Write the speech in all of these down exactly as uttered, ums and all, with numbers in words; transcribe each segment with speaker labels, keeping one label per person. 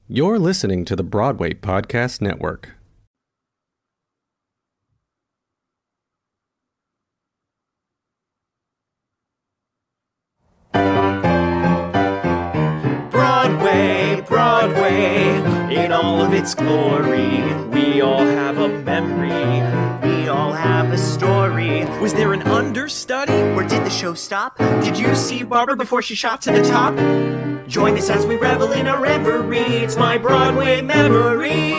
Speaker 1: You're listening to the Broadway Podcast Network.
Speaker 2: Broadway, Broadway, in all of its glory. We all have a memory. We all have a story. Was there an understudy? Or did the show stop? Did you see Barbara before she shot to the top? Join us as we revel in our reverie. It's my Broadway memory.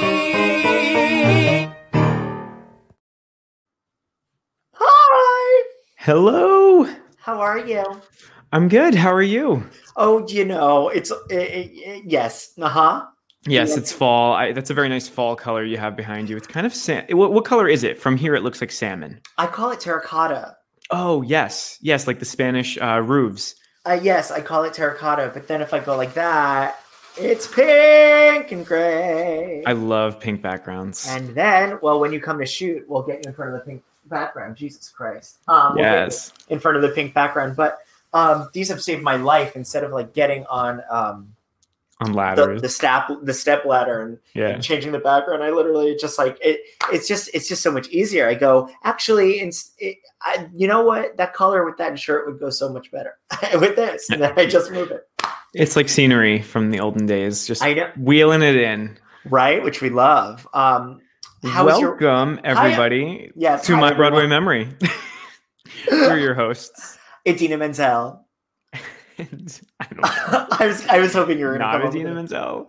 Speaker 3: Hi!
Speaker 2: Hello.
Speaker 3: How are you?
Speaker 2: I'm good. How are you?
Speaker 3: Oh, you know, it's, uh, uh, yes, uh-huh.
Speaker 2: Yes,
Speaker 3: Yeah.
Speaker 2: it's fall. I, that's a very nice fall color you have behind you. It's kind of sa- what, what color is it? From here, it looks like salmon.
Speaker 3: I call it terracotta.
Speaker 2: Oh, yes. Yes, like the Spanish uh, roofs.
Speaker 3: Uh, yes, I call it terracotta, but then if I go like that, it's pink and gray.
Speaker 2: I love pink backgrounds.
Speaker 3: And then, well, when you come to shoot, we'll get you in front of the pink background. Jesus Christ. Um, we'll
Speaker 2: Yes.
Speaker 3: get you in front of the pink background. But um, these have saved my life instead of like getting on um,
Speaker 2: On
Speaker 3: the,
Speaker 2: ladders.
Speaker 3: the step the step ladder and,
Speaker 2: Yeah.
Speaker 3: and changing the background. I literally just like it. It's just it's just so much easier. I go actually, in, it, I, you know what? That color with that shirt would go so much better with this, and then I just move it.
Speaker 2: It's like scenery from the olden days, just
Speaker 3: I know.
Speaker 2: wheeling it in.
Speaker 3: Right, which we love. Um, how is your
Speaker 2: Welcome, everybody,
Speaker 3: yes
Speaker 2: to
Speaker 3: hi,
Speaker 2: my Broadway
Speaker 3: everyone.
Speaker 2: memory. We're your hosts.
Speaker 3: Idina Menzel.
Speaker 2: And I don't know.
Speaker 3: I was I was hoping you were
Speaker 2: Not
Speaker 3: going to
Speaker 2: Idina
Speaker 3: come
Speaker 2: Menzel.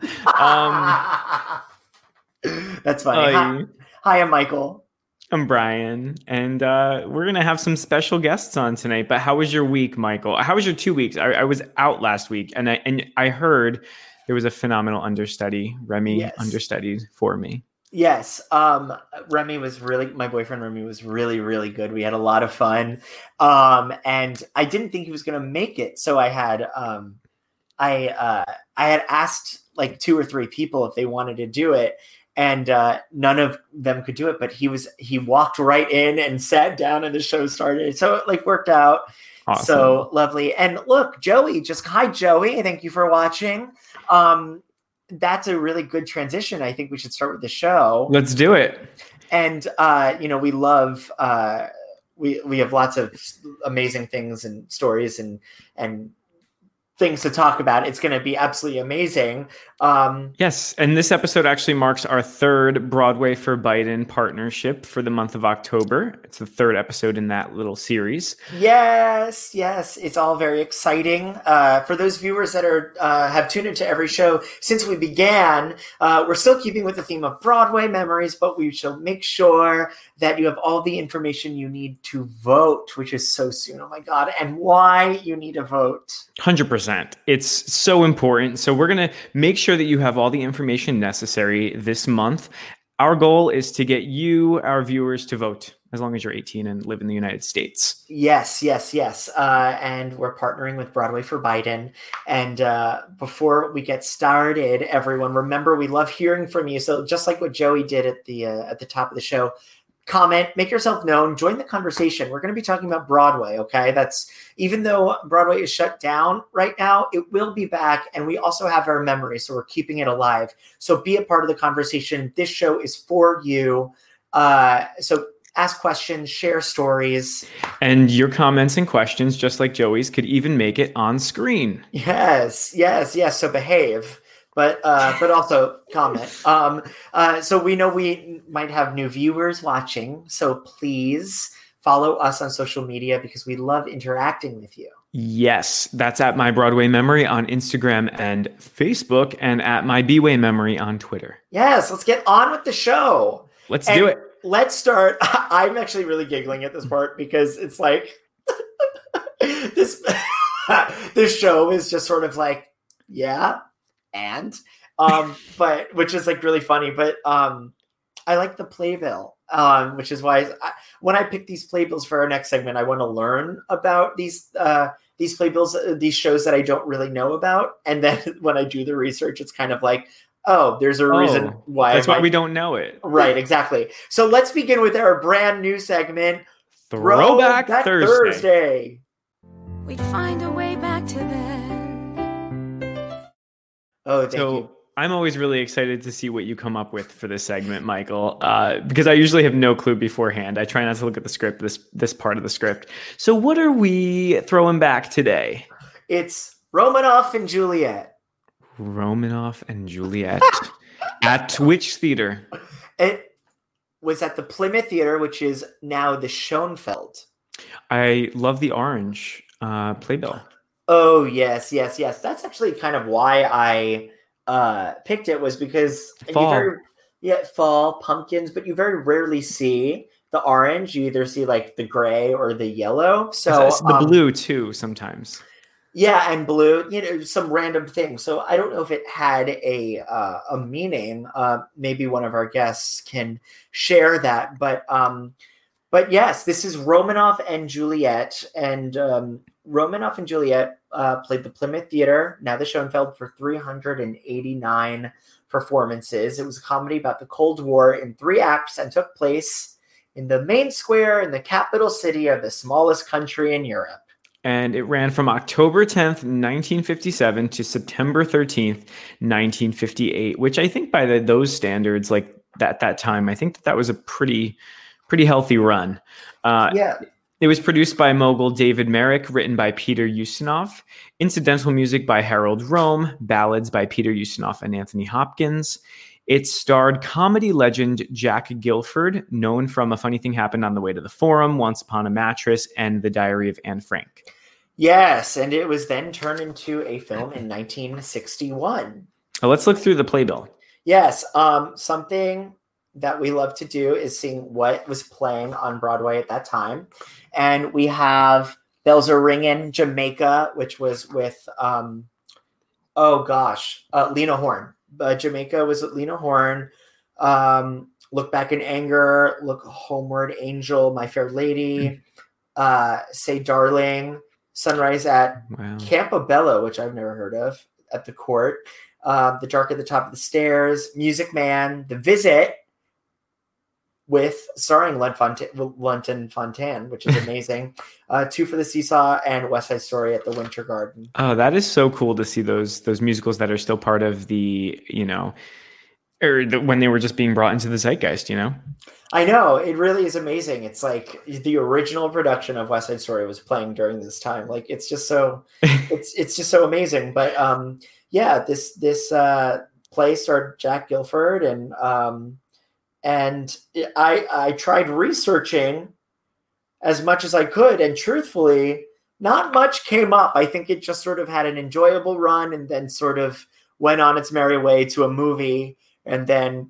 Speaker 3: up with
Speaker 2: Um,
Speaker 3: it. That's funny. Hi,
Speaker 2: hi,
Speaker 3: hi, I'm Michael.
Speaker 2: I'm Brian, and uh, we're going to have some special guests on tonight. But how was your week, Michael? How was your two weeks? I, I was out last week, and I and I heard there was a phenomenal understudy. Remy
Speaker 3: Yes.
Speaker 2: understudied for me.
Speaker 3: Yes, um, Remy was really, my boyfriend Remy was really, really good. We had a lot of fun. Um, and I didn't think he was going to make it. So I had, um, I, uh, I had asked like two or three people if they wanted to do it, and uh, none of them could do it, but he was, he walked right in and sat down and the show started. So it like worked out.
Speaker 2: Awesome.
Speaker 3: So lovely. And look, Joey, just hi, Joey. Thank you for watching. Um, that's a really good transition. I think we should start with the show.
Speaker 2: Let's do it.
Speaker 3: And, uh, you know, we love, uh, we, we have lots of amazing things and stories and, and things to talk about. It's going to be absolutely amazing. Um,
Speaker 2: Yes, and this episode actually marks our third Broadway for Biden partnership for the month of October. It's the third episode in that little series.
Speaker 3: Yes, yes, it's all very exciting. Uh, for those viewers that are uh, have tuned into every show since we began, uh, we're still keeping with the theme of Broadway memories, but we shall make sure that you have all the information you need to vote, which is so soon. Oh my God, and why you need to vote.
Speaker 2: one hundred percent. It's so important. So we're going to make sure that you have all the information necessary this month. Our goal is to get you, our viewers, to vote as long as you're eighteen and live in the United States.
Speaker 3: Yes, yes, yes. Uh, and we're partnering with Broadway for Biden. And uh, before we get started, everyone, remember we love hearing from you. So just like what Joey did at the uh, at the top of the show, comment, make yourself known, join the conversation. We're going to be talking about Broadway, okay? That's, even though Broadway is shut down right now, it will be back, and we also have our memories, so we're keeping it alive. So be a part of the conversation. This show is for you. Uh, so ask questions, share stories.
Speaker 2: And your comments and questions, just like Joey's, could even make it on screen.
Speaker 3: Yes, yes, yes. So behave. But uh, but also comment. Um, uh, so we know we might have new viewers watching. So please follow us on social media because we love interacting with you.
Speaker 2: Yes, that's at My Broadway Memory on Instagram and Facebook, and at My B-Way Memory on Twitter.
Speaker 3: Yes, let's get on with the show.
Speaker 2: Let's
Speaker 3: And
Speaker 2: do it.
Speaker 3: Let's start. I'm actually really giggling at this part because it's like this. This show is just sort of like, yeah. And, um, but which is like really funny, but, um, I like the playbill, um, which is why I, when I pick these playbills for our next segment, I want to learn about these, uh, these playbills, uh, these shows that I don't really know about. And then when I do the research, it's kind of like, oh, there's a
Speaker 2: Oh,
Speaker 3: reason why.
Speaker 2: That's
Speaker 3: I
Speaker 2: why
Speaker 3: might-
Speaker 2: we don't know it.
Speaker 3: Right, exactly. So let's begin with our brand new segment,
Speaker 2: Throwback
Speaker 3: Throwback
Speaker 2: Thursday.
Speaker 3: Thursday.
Speaker 4: We'd find a way back to then.
Speaker 3: Oh, thank
Speaker 2: So
Speaker 3: you.
Speaker 4: I'm always really excited to see what you come up with for this segment, Michael, uh, because I usually have no clue beforehand. I try not to look at the script, this this part of the script. So what are we throwing back today?
Speaker 3: It's Romanoff and Juliet.
Speaker 4: Romanoff and Juliet. At which theater?
Speaker 3: It was at the Plymouth Theater, which is now the Schoenfeld.
Speaker 4: I love the orange uh, playbill.
Speaker 3: Oh, yes, yes, yes. That's actually kind of why I uh, picked it, was because
Speaker 4: Fall.
Speaker 3: you very, yeah, fall, pumpkins, but you very rarely see the orange. You either see like the gray or the yellow. So
Speaker 4: It's the
Speaker 3: um,
Speaker 4: blue too sometimes.
Speaker 3: Yeah, and blue, you know, some random thing. So I don't know if it had a uh, a meaning. Uh, maybe one of our guests can share that. But um, but yes, this is Romanoff and Juliet, and um, Romanoff and Juliet uh, played the Plymouth Theater, now the Schoenfeld, for three hundred eighty-nine performances. It was a comedy about the Cold War in three acts and took place in the main square in the capital city of the smallest country in Europe.
Speaker 4: And it ran from October tenth, nineteen fifty-seven to September thirteenth, nineteen fifty-eight, which I think by the, those standards, like at that time, I think that that was a pretty, pretty healthy run. Uh,
Speaker 3: Yeah.
Speaker 4: It was produced by mogul David Merrick, written by Peter Ustinov, incidental music by Harold Rome, ballads by Peter Ustinov and Anthony Hopkins. It starred comedy legend Jack Gilford, known from A Funny Thing Happened on the Way to the Forum, Once Upon a Mattress, and The Diary of Anne Frank.
Speaker 3: Yes, and it was then turned into a film in nineteen sixty-one.
Speaker 4: Oh, let's look through the playbill.
Speaker 3: Yes, um, something that we love to do is seeing what was playing on Broadway at that time. And we have Bells Are Ringin', Jamaica, which was with, um, oh gosh, uh, Lena Horne. Uh, Jamaica was with Lena Horne. Um, Look Back in Anger, Look Homeward, Angel, My Fair Lady, uh, Say Darling, Sunrise at
Speaker 4: Wow.
Speaker 3: Campobello, which I've never heard of, at the Court, uh, The Dark at the Top of the Stairs, Music Man, The Visit, with starring Len Fontaine, Lenton Fontaine, which is amazing. uh, Two for the Seesaw, and West Side Story at the Winter Garden.
Speaker 4: Oh, that is so cool to see those those musicals that are still part of the, you know, or the, when they were just being brought into the zeitgeist, you know?
Speaker 3: I know, it really is amazing. It's like the original production of West Side Story was playing during this time. Like it's just so it's it's just so amazing. But um yeah, this this uh play starred Jack Gilford, and um and I I tried researching as much as I could, and truthfully, not much came up. I think it just sort of had an enjoyable run and then sort of went on its merry way to a movie, and then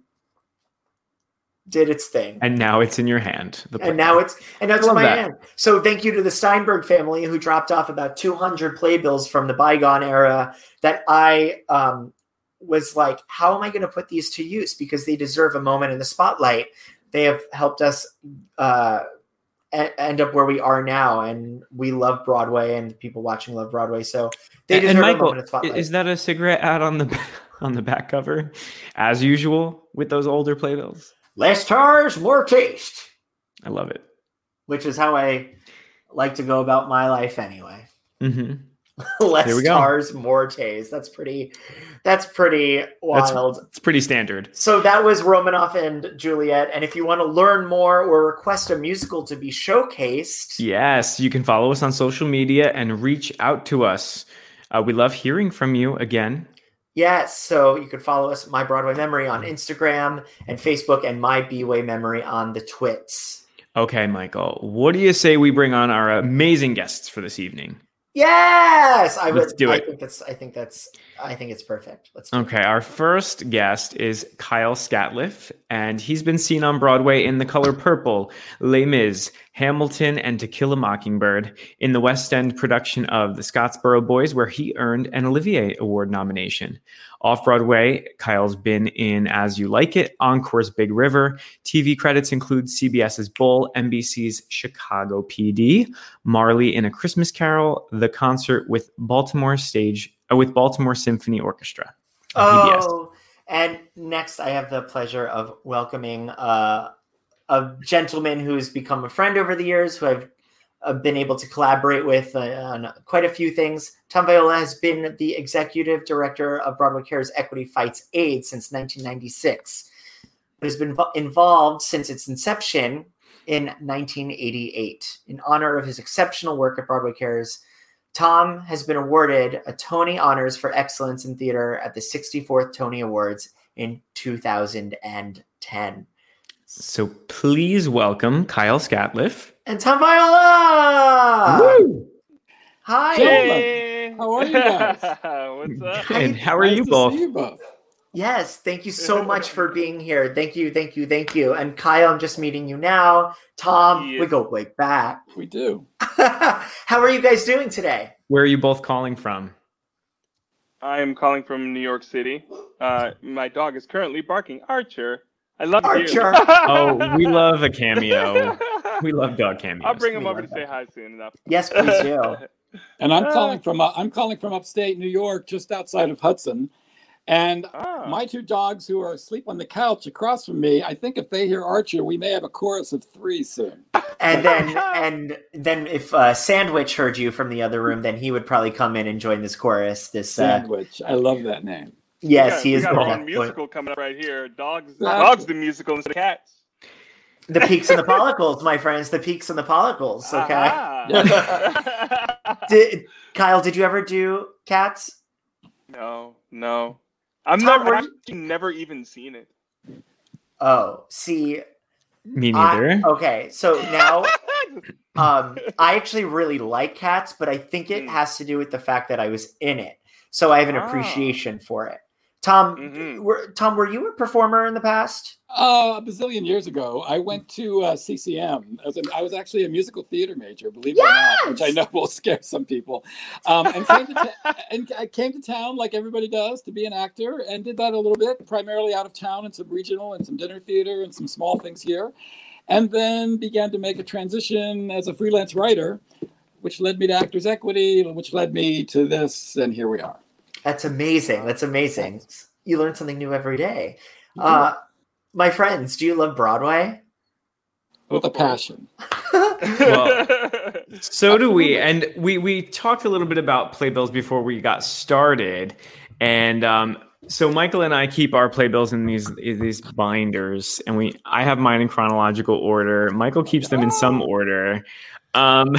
Speaker 3: did its thing.
Speaker 4: And now it's in your hand. The
Speaker 3: And now it's and now it's in my
Speaker 4: that.
Speaker 3: hand. So thank you to the Steinberg family, who dropped off about two hundred playbills from the bygone era that I um, was like, how am I going to put these to use? Because they deserve a moment in the spotlight. They have helped us uh, a- end up where we are now, and we love Broadway, and people watching love Broadway. So they deserve
Speaker 4: and
Speaker 3: a
Speaker 4: Michael,
Speaker 3: moment in the spotlight.
Speaker 4: is that a cigarette ad on the on the back cover, as usual with those older playbills?
Speaker 3: Less tars, more taste,
Speaker 4: I love it.
Speaker 3: which is how I like to go about my life anyway.
Speaker 4: Mm-hmm.
Speaker 3: Less
Speaker 4: There we go.
Speaker 3: stars, more taste. That's pretty. That's pretty wild.
Speaker 4: It's pretty standard.
Speaker 3: So that was Romanoff and Juliet. And if you want to learn more or request a musical to be showcased,
Speaker 4: Yes, you can follow us on social media and reach out to us. Uh, we love hearing from you again.
Speaker 3: yes. So you can follow us, My Broadway Memory, on Instagram and Facebook, and My B-Way Memory on the Twits.
Speaker 4: Okay, Michael, what do you say we bring on our amazing guests for this evening?
Speaker 3: Yes, I would.
Speaker 4: Let's do
Speaker 3: I
Speaker 4: it.
Speaker 3: think that's. I think that's. I think it's perfect. Let's. Do
Speaker 4: Okay, our first guest is Kyle Scatliff, and he's been seen on Broadway in The Color Purple, Les Mis, Hamilton, and To Kill a Mockingbird, in the West End production of The Scottsboro Boys, where he earned an Olivier Award nomination. Off-Broadway, Kyle's been in As You Like It, Encore's Big River. T V credits include CBS's Bull, N B C's Chicago P D, Marley in A Christmas Carol, The Concert with Baltimore Stage uh, with Baltimore Symphony Orchestra. B B S.
Speaker 3: Oh, and next I have the pleasure of welcoming uh, a gentleman who's become a friend over the years, who I've uh, been able to collaborate with uh, on quite a few things. Tom Viola has been the executive director of Broadway Cares Equity Fights AIDS since nineteen ninety-six. But has been involved since its inception in nineteen eighty-eight. In honor of his exceptional work at Broadway Cares, Tom has been awarded a Tony Honors for Excellence in Theater at the sixty-fourth Tony Awards in two thousand ten.
Speaker 4: So please welcome Kyle Scatliffe.
Speaker 3: And Tom Viola!
Speaker 4: Woo!
Speaker 3: Hi.
Speaker 5: Hey!
Speaker 6: How are you guys?
Speaker 5: What's up?
Speaker 4: And how are
Speaker 6: Nice
Speaker 4: you
Speaker 6: to
Speaker 4: both?
Speaker 6: see you both.
Speaker 3: Yes, thank you so much for being here. Thank you, thank you, thank you. And Kyle, I'm just meeting you now. Tom,
Speaker 5: Yes.
Speaker 3: we go way back.
Speaker 6: We do.
Speaker 3: How are you guys doing today?
Speaker 4: Where are you both calling from?
Speaker 5: I am calling from New York City. Uh, my dog is currently barking. Archer. I love
Speaker 3: Archer.
Speaker 5: you.
Speaker 4: Oh, we love a cameo. We love dog cameos.
Speaker 5: I'll bring him
Speaker 3: We
Speaker 5: over
Speaker 3: love
Speaker 5: to say
Speaker 3: that.
Speaker 5: hi soon enough.
Speaker 3: Yes, please do.
Speaker 6: And I'm
Speaker 5: Ah.
Speaker 6: calling from uh, I'm calling from upstate New York, just outside of Hudson. And
Speaker 5: Ah.
Speaker 6: my two dogs who are asleep on the couch across from me, I think if they hear Archer, we may have a chorus of three soon.
Speaker 3: And then, and then, if uh, Sandwich heard you from the other room, then he would probably come in and join this chorus. This, uh,
Speaker 6: Sandwich. I love that name.
Speaker 3: yes,
Speaker 5: we
Speaker 3: he
Speaker 5: got,
Speaker 3: is
Speaker 5: we
Speaker 3: the
Speaker 5: got our
Speaker 3: best
Speaker 5: own
Speaker 3: boy.
Speaker 5: musical coming up right here. Dogs,
Speaker 6: Exactly.
Speaker 5: dogs, the musical instead of cats.
Speaker 3: The Peaks and the Pollicles, my friends. The Peaks and the Pollicles. Okay.
Speaker 5: Ah.
Speaker 3: Did, Kyle, did you ever do Cats?
Speaker 5: no, no. I'm
Speaker 3: Tom,
Speaker 5: never,
Speaker 3: were
Speaker 5: I've
Speaker 3: you-
Speaker 5: actually never even seen it.
Speaker 3: Oh, see,
Speaker 4: Me
Speaker 3: I-
Speaker 4: neither.
Speaker 3: okay, so now um, I actually really like Cats, but I think it
Speaker 5: Mm.
Speaker 3: has to do with the fact that I was in it, so I have an
Speaker 5: Ah.
Speaker 3: appreciation for it. Tom,
Speaker 5: Mhm.
Speaker 3: were, Tom, were you a performer in the past?
Speaker 6: Uh, a bazillion years ago, I went to uh, C C M. As a, I was actually a musical theater major, believe it or not, which I
Speaker 3: Yes!
Speaker 6: know will scare some people. Um, and, came to ta- and I came to town like everybody does to be an actor, and did that a little bit, primarily out of town and some regional and some dinner theater and some small things here. And then began to make a transition as a freelance writer, which led me to Actors Equity, which led me to this, and here we are.
Speaker 3: That's amazing. That's amazing. You learn something new every day.
Speaker 6: You
Speaker 3: Uh, my friends, do you love Broadway?
Speaker 6: With a passion.
Speaker 4: Well, So do we. And we we talked a little bit about playbills before we got started. And um, so Michael and I keep our playbills in these in these binders, and we I have mine in chronological order. Michael keeps them in some order. Um,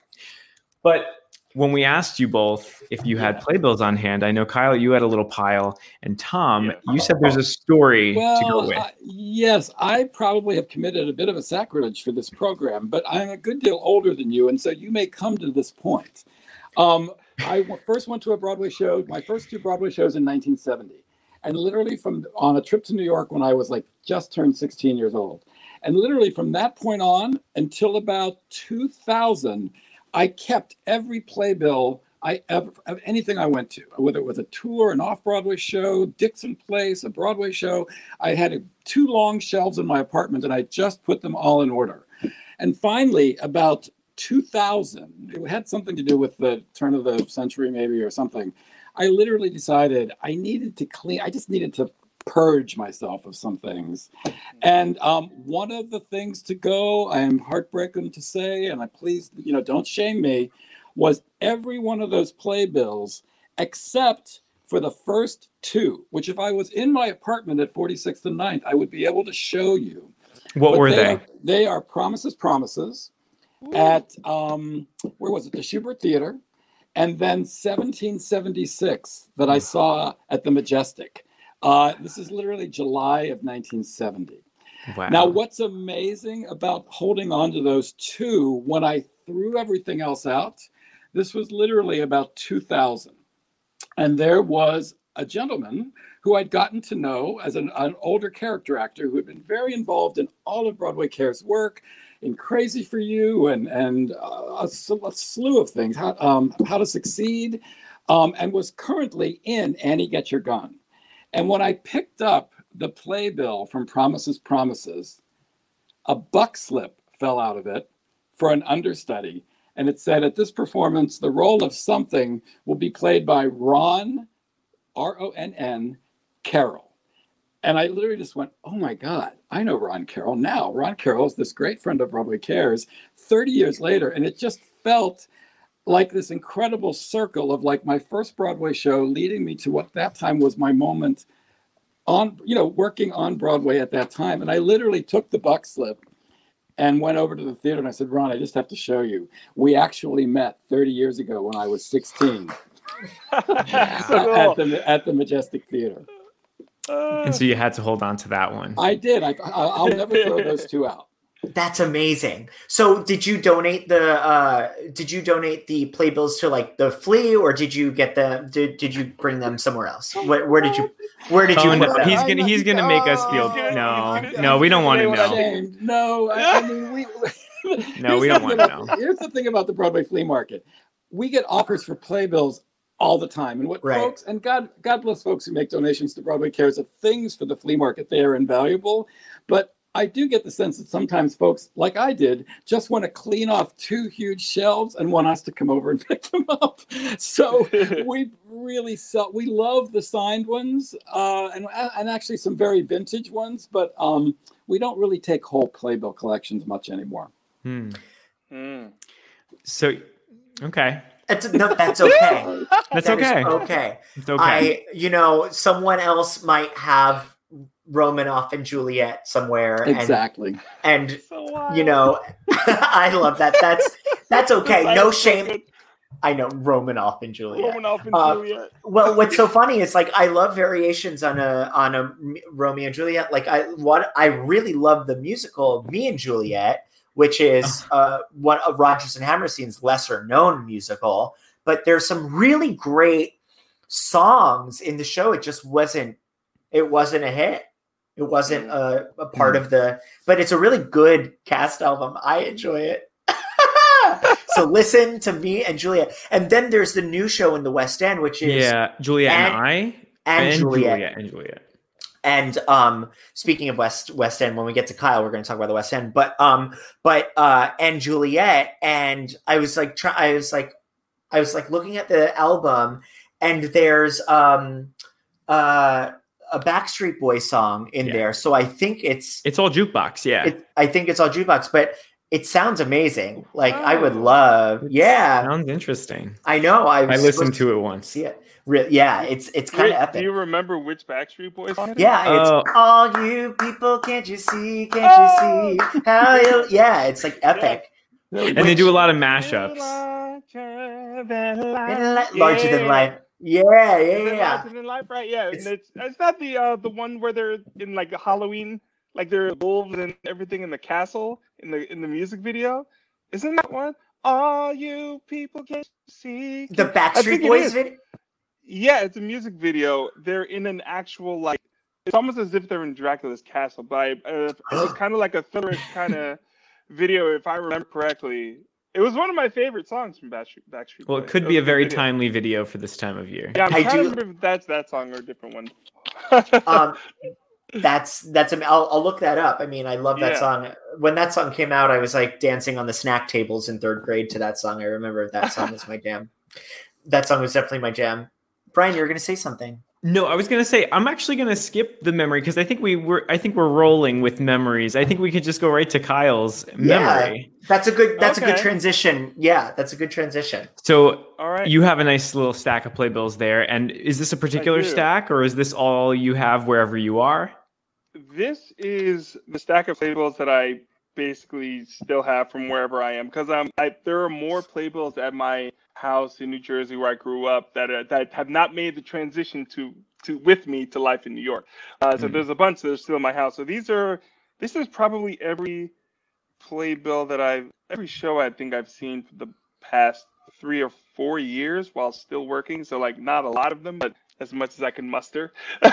Speaker 4: but when we asked you both if you had playbills on hand, I know Kyle, you had a little pile, and Tom,
Speaker 5: Yeah.
Speaker 4: you said there's a story to go
Speaker 6: Well,
Speaker 4: with.
Speaker 6: uh, yes, I probably have committed a bit of a sacrilege for this program, but I'm a good deal older than you, and so you may come to this point. Um, I w- first went to a Broadway show, my first two Broadway shows in nineteen seventy, and literally from on a trip to New York when I was like just turned sixteen years old. And literally from that point on until about two thousand, I kept every playbill I ever, of anything I went to, whether it was a tour, an off-Broadway show, Dixon Place, a Broadway show. I had a, two long shelves in my apartment, and I just put them all in order. And finally, about two thousand, it had something to do with the turn of the century maybe or something, I literally decided I needed to clean, I just needed to purge myself of some things. And um, one of the things to go, I am heartbroken to say, and I please, you know, don't shame me, was every one of those playbills except for the first two, which if I was in my apartment at forty-sixth and ninth, I would be able to show you.
Speaker 4: What
Speaker 6: But
Speaker 4: were they?
Speaker 6: Are, they are Promises, Promises at, um, where was it? The Shubert Theater. And then seventeen seventy-six that I saw at the Majestic. Uh, this is literally July of nineteen seventy.
Speaker 4: Wow.
Speaker 6: Now, what's amazing about holding on to those two, when I threw everything else out, this was literally about two thousand. And there was a gentleman who I'd gotten to know as an, an older character actor who had been very involved in all of Broadway Cares work, in Crazy for You, and, and uh, a, a slew of things, how, um, how to Succeed, um, and was currently in Annie Get Your Gun. And when I picked up the playbill from Promises, Promises, a buck slip fell out of it for an understudy. And it said, at this performance, the role of something will be played by Ron, R O N N, Carroll. And I literally just went, oh my God, I know Ron Carroll now. Ron Carroll is this great friend of Broadway Cares thirty years later. And it just felt like this incredible circle of like my first Broadway show leading me to what that time was my moment on, you know, working on Broadway at that time. And I literally took the buck slip and went over to the theater and I said, Ron, I just have to show you. We actually met thirty years ago when I was sixteen at, the, at the Majestic Theater.
Speaker 4: And so you had to hold on to that one.
Speaker 6: I did. I, I'll never throw those two out.
Speaker 3: That's amazing. So did you donate the uh, did you donate the playbills to like the Flea, or did you get them? Did, did you bring them somewhere else? Where, where did you where did you?
Speaker 4: Oh, no.
Speaker 3: put them?
Speaker 4: He's gonna he's gonna make us feel no no we don't want to know.
Speaker 6: No, I, I mean we.
Speaker 4: No, we don't want to know.
Speaker 6: Here's the thing about the Broadway flea market: we get offers for playbills all the time, and what
Speaker 3: Right.
Speaker 6: folks and God God bless folks who make donations to Broadway Cares of things for the flea market. They are invaluable, but I do get the sense that sometimes folks, like I did, just want to clean off two huge shelves and want us to come over and pick them up. So we really sell. We love the signed ones, uh, and and actually some very vintage ones, but um, we don't really take whole playbill collections much anymore.
Speaker 4: Hmm.
Speaker 5: Mm.
Speaker 4: So, okay,
Speaker 3: That's, no, that's okay.
Speaker 4: that's
Speaker 3: That is
Speaker 4: okay.
Speaker 3: okay.
Speaker 4: It's okay.
Speaker 3: I, you know, someone else might have Romanoff and Juliet somewhere,
Speaker 6: Exactly.
Speaker 3: and, and
Speaker 5: So wild.
Speaker 3: you know, I love that. That's that's okay.
Speaker 5: That
Speaker 3: No
Speaker 5: is so
Speaker 3: shame.
Speaker 5: good.
Speaker 3: I know Romanoff and Juliet.
Speaker 5: Romanoff and
Speaker 3: Uh,
Speaker 5: Juliet.
Speaker 3: Well, what's so funny is like I love variations on a on a Romeo and Juliet. Like I what I really love the musical Me and Juliet, which is uh, one of Rodgers and Hammerstein's lesser known musical. But there's some really great songs in the show. It just wasn't. It wasn't a hit. It wasn't a, a part of the. But it's a really good cast album. I enjoy it. So listen to Me and Juliet, and then there's the new show in the West End, which is
Speaker 4: Yeah, Juliet and,
Speaker 3: and-
Speaker 4: I
Speaker 3: and, Juliet.
Speaker 4: Juliet and Juliet.
Speaker 3: And um, speaking of West West End, when we get to Kyle, we're going to talk about the West End. But um, but uh, and Juliet, and I was like, try, I was like, I was like looking at the album, and there's um, uh, a Backstreet Boys song in
Speaker 4: Yeah.
Speaker 3: there. So I think it's,
Speaker 4: It's all jukebox. Yeah.
Speaker 3: it, I think it's all jukebox, but it sounds amazing. Like I would
Speaker 5: Oh.
Speaker 3: love, yeah,
Speaker 4: Sounds interesting.
Speaker 3: I know. I,
Speaker 4: I
Speaker 3: was
Speaker 4: listened
Speaker 3: supposed
Speaker 4: to it once.
Speaker 3: see it. Re- yeah, it's it's kind
Speaker 5: Wait,
Speaker 3: of epic.
Speaker 5: do you remember which Backstreet Boys song? it is?
Speaker 3: Yeah, it's
Speaker 4: Oh.
Speaker 3: all you people, can't you see? Can't
Speaker 5: Oh.
Speaker 3: you see how you? Yeah, it's like epic.
Speaker 4: And they do a lot of mashups.
Speaker 5: Larger than
Speaker 3: Li-
Speaker 5: life.
Speaker 3: Larger than
Speaker 5: Yeah.
Speaker 3: life. Yeah, yeah,
Speaker 5: Is it
Speaker 3: yeah.
Speaker 5: Larger than life, right? Yeah,
Speaker 3: It's-
Speaker 5: and it's it's that the uh the one where they're in like a Halloween, like they're wolves and everything in the castle in the in the music video. Isn't that one? All you people can see.
Speaker 3: The
Speaker 5: I think
Speaker 3: Backstreet
Speaker 5: it
Speaker 3: Boys
Speaker 5: is.
Speaker 3: video.
Speaker 5: Yeah, it's a music video. They're in an actual like. It's almost as if they're in Dracula's castle, but I, uh, it's kind of like a thriller kind of video, if I remember correctly. It was one of my favorite songs from Backstreet, Backstreet
Speaker 4: Well, it
Speaker 5: Boys.
Speaker 4: could
Speaker 5: It
Speaker 4: be a
Speaker 5: was
Speaker 4: very
Speaker 5: video.
Speaker 4: timely video for this time of year.
Speaker 5: Yeah, I'm
Speaker 3: I
Speaker 5: trying
Speaker 3: do-
Speaker 5: to remember if that's that song or a different one.
Speaker 3: Um, that's that's. I'll I'll look that up. I mean, I love that
Speaker 5: Yeah.
Speaker 3: song. When that song came out, I was like dancing on the snack tables in third grade to that song. I remember that song was my jam. That song was definitely my jam. Brian, you were going to say something.
Speaker 4: No, I was gonna say I'm actually gonna skip the memory because I think we were I think we're rolling with memories. I think we could just go right to Kyle's
Speaker 3: Yeah.
Speaker 4: memory.
Speaker 3: That's a good. That's a good
Speaker 5: Okay.
Speaker 3: transition. Yeah, that's a good transition.
Speaker 4: So
Speaker 5: All right.
Speaker 4: you have a nice little stack of playbills there, and is this a particular
Speaker 5: do.
Speaker 4: stack or is this all you have wherever you are?
Speaker 5: This is the stack of playbills that I basically still have from wherever I am, because um, I, there are more playbills at my house in New Jersey where I grew up that uh, that have not made the transition to to with me to life in New York. Uh, so
Speaker 4: Mm.
Speaker 5: there's a bunch that are still in my house. So these are this is probably every playbill that I've every show I think I've seen for the past three or four years while still working. So like not a lot of them, but as much as I can muster.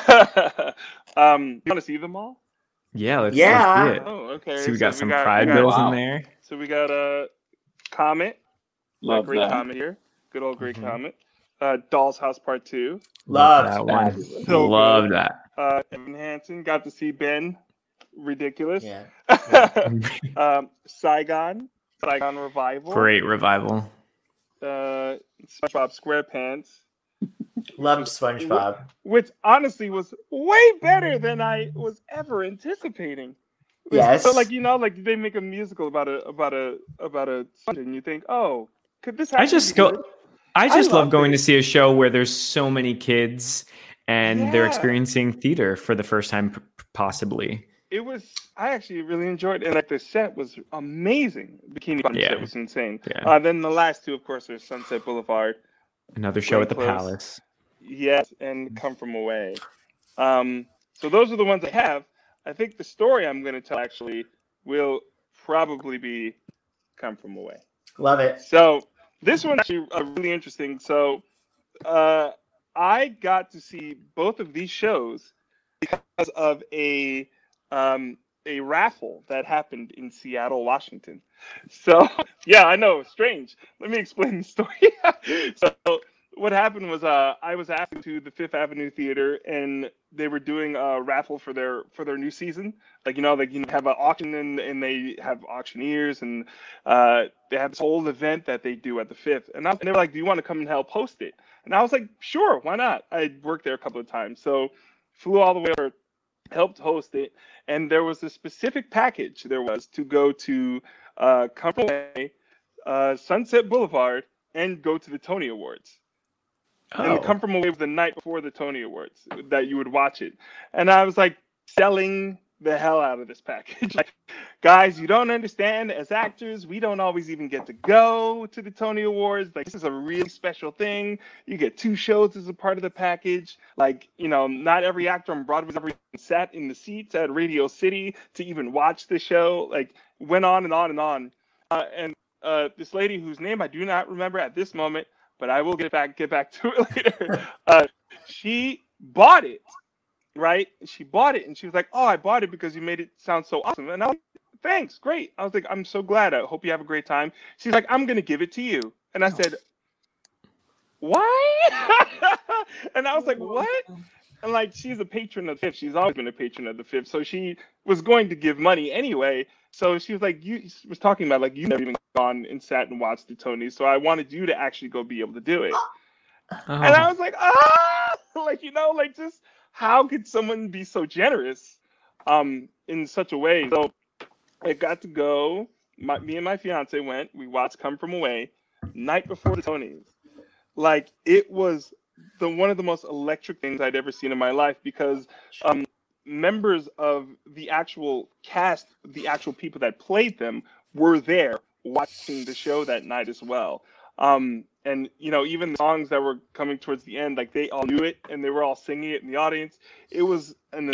Speaker 5: um, you want to see them all?
Speaker 4: Yeah, let's,
Speaker 3: Yeah.
Speaker 4: let's see it.
Speaker 5: Oh, okay.
Speaker 4: See, we got some
Speaker 5: we
Speaker 4: pride
Speaker 5: we
Speaker 4: bills
Speaker 6: wow.
Speaker 4: in there.
Speaker 5: So we got a Comet, a
Speaker 6: Love
Speaker 5: great
Speaker 6: that.
Speaker 5: Comet here, good old great
Speaker 4: Mhm.
Speaker 5: Comet. Uh, Doll's House Part Two.
Speaker 3: Love
Speaker 4: that one.
Speaker 6: Fabulous.
Speaker 5: So
Speaker 4: Love
Speaker 5: good.
Speaker 4: that.
Speaker 5: Uh, Evan Hansen got to see Ben. Ridiculous.
Speaker 3: Yeah.
Speaker 5: um, Saigon, Saigon Revival.
Speaker 4: Great revival.
Speaker 5: Uh, SpongeBob SquarePants.
Speaker 3: Loved SpongeBob.
Speaker 5: Which honestly was way better than I was ever anticipating.
Speaker 3: Yes.
Speaker 5: So like you know, like they make a musical about a about a about a and you think, oh, could this happen?
Speaker 4: I just go. I just
Speaker 5: I
Speaker 4: love going
Speaker 5: it.
Speaker 4: to see a show where there's so many kids and
Speaker 5: Yeah.
Speaker 4: they're experiencing theater for the first time, p- possibly.
Speaker 5: It was. I actually really enjoyed it, and like the set was amazing. Bikini Bottom
Speaker 4: Yeah.
Speaker 5: set was insane.
Speaker 4: Yeah.
Speaker 5: Uh, then the last two, of course, are Sunset Boulevard.
Speaker 4: Another show at the
Speaker 5: Close.
Speaker 4: Palace.
Speaker 5: Yes, and Come From Away. Um, so those are the ones I have. I think the story I'm going to tell actually will probably be Come From Away.
Speaker 3: Love it.
Speaker 5: So this one actually uh, really interesting. So uh, I got to see both of these shows because of a um, a raffle that happened in Seattle, Washington. So yeah, I know, strange. Let me explain the story. So what happened was uh, I was asked to the Fifth Avenue Theater, and they were doing a raffle for their for their new season. Like you know, like you have an auction, and, and they have auctioneers, and uh, they have this whole event that they do at the Fifth. And, I, and they were like, "Do you want to come and help host it?" And I was like, "Sure, why not?" I worked there a couple of times, so flew all the way over, helped host it, and there was a specific package there was to go to uh, Come From Away, uh, Sunset Boulevard, and go to the Tony Awards.
Speaker 4: Oh.
Speaker 5: And Come From Away was the night before the Tony Awards that you would watch it. And I was like selling the hell out of this package. Like, guys, you don't understand. As actors, we don't always even get to go to the Tony Awards. Like, this is a really special thing. You get two shows as a part of the package. Like, you know, not every actor on Broadway ever sat in the seats at Radio City to even watch the show. Like, went on and on and on. Uh, and uh, this lady whose name I do not remember at this moment, but I will get back get back to it later. Uh, she bought it, right? She bought it, and she was like, "Oh, I bought it because you made it sound so awesome." And I was like, "Thanks, great." I was like, "I'm so glad. I hope you have a great time." She's like, "I'm gonna give it to you," and I said, "Why?" And I was like, "What?" And like, she's a patron of the Fifth. She's always been a patron of the Fifth, so she was going to give money anyway. So she was like, you was talking about like you never even gone and sat and watched the Tonys, so I wanted you to actually go be able to do it.
Speaker 4: Oh.
Speaker 5: And I was like, ah, like you know, like just how could someone be so generous, um, in such a way? So I got to go. My, me and my fiance went. We watched Come From Away night before the Tonys. Like it was the one of the most electric things I'd ever seen in my life because um. members of the actual cast, the actual people that played them, were there watching the show that night as well. Um, and, you know, even the songs that were coming towards the end, like they all knew it and they were all singing it in the audience. It was an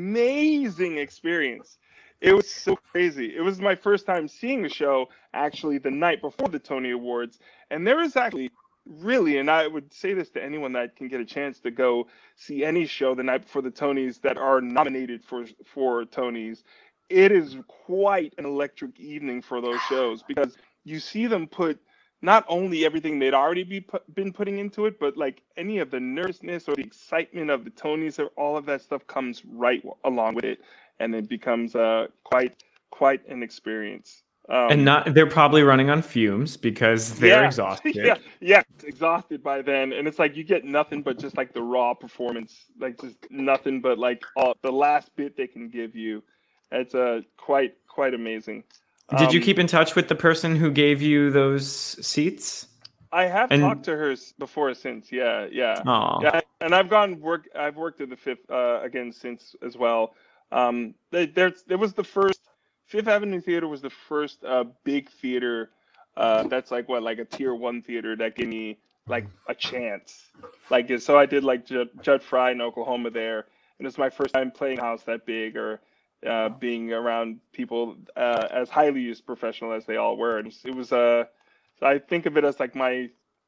Speaker 5: amazing experience. It was so crazy. It was my first time seeing the show actually the night before the Tony Awards. And there was actually really, and I would say this to anyone that can get a chance to go see any show the night before the Tonys that are nominated for for Tonys, it is quite an electric evening for those shows because you see them put not only everything they'd already be put, been putting into it, but like any of the nervousness or the excitement of the Tonys, or all of that stuff comes right along with it, and it becomes uh, quite quite an experience. Um,
Speaker 4: and not they're probably running on fumes because they're
Speaker 5: yeah,
Speaker 4: exhausted.
Speaker 5: Yeah, yeah, exhausted by then, and it's like you get nothing but just like the raw performance, like just nothing but like all, the last bit they can give you. It's uh, quite quite amazing.
Speaker 4: Did you
Speaker 5: Um,
Speaker 4: keep in touch with the person who gave you those seats?
Speaker 5: I have
Speaker 4: and,
Speaker 5: talked to her s- before since. Yeah, yeah,
Speaker 4: Aww.
Speaker 5: yeah. And I've gone work. I've worked at the Fifth uh, again since as well. Um, they, there's there was the first. Fifth Avenue Theater was the first uh, big theater uh, that's like what, like a tier one theater that gave me like a chance. Like so, I did like Judd, Judd Fry in Oklahoma there, and it's my first time playing a house that big or uh, being around people uh, as highly as professional as they all were. And it was uh, so I think of it as like my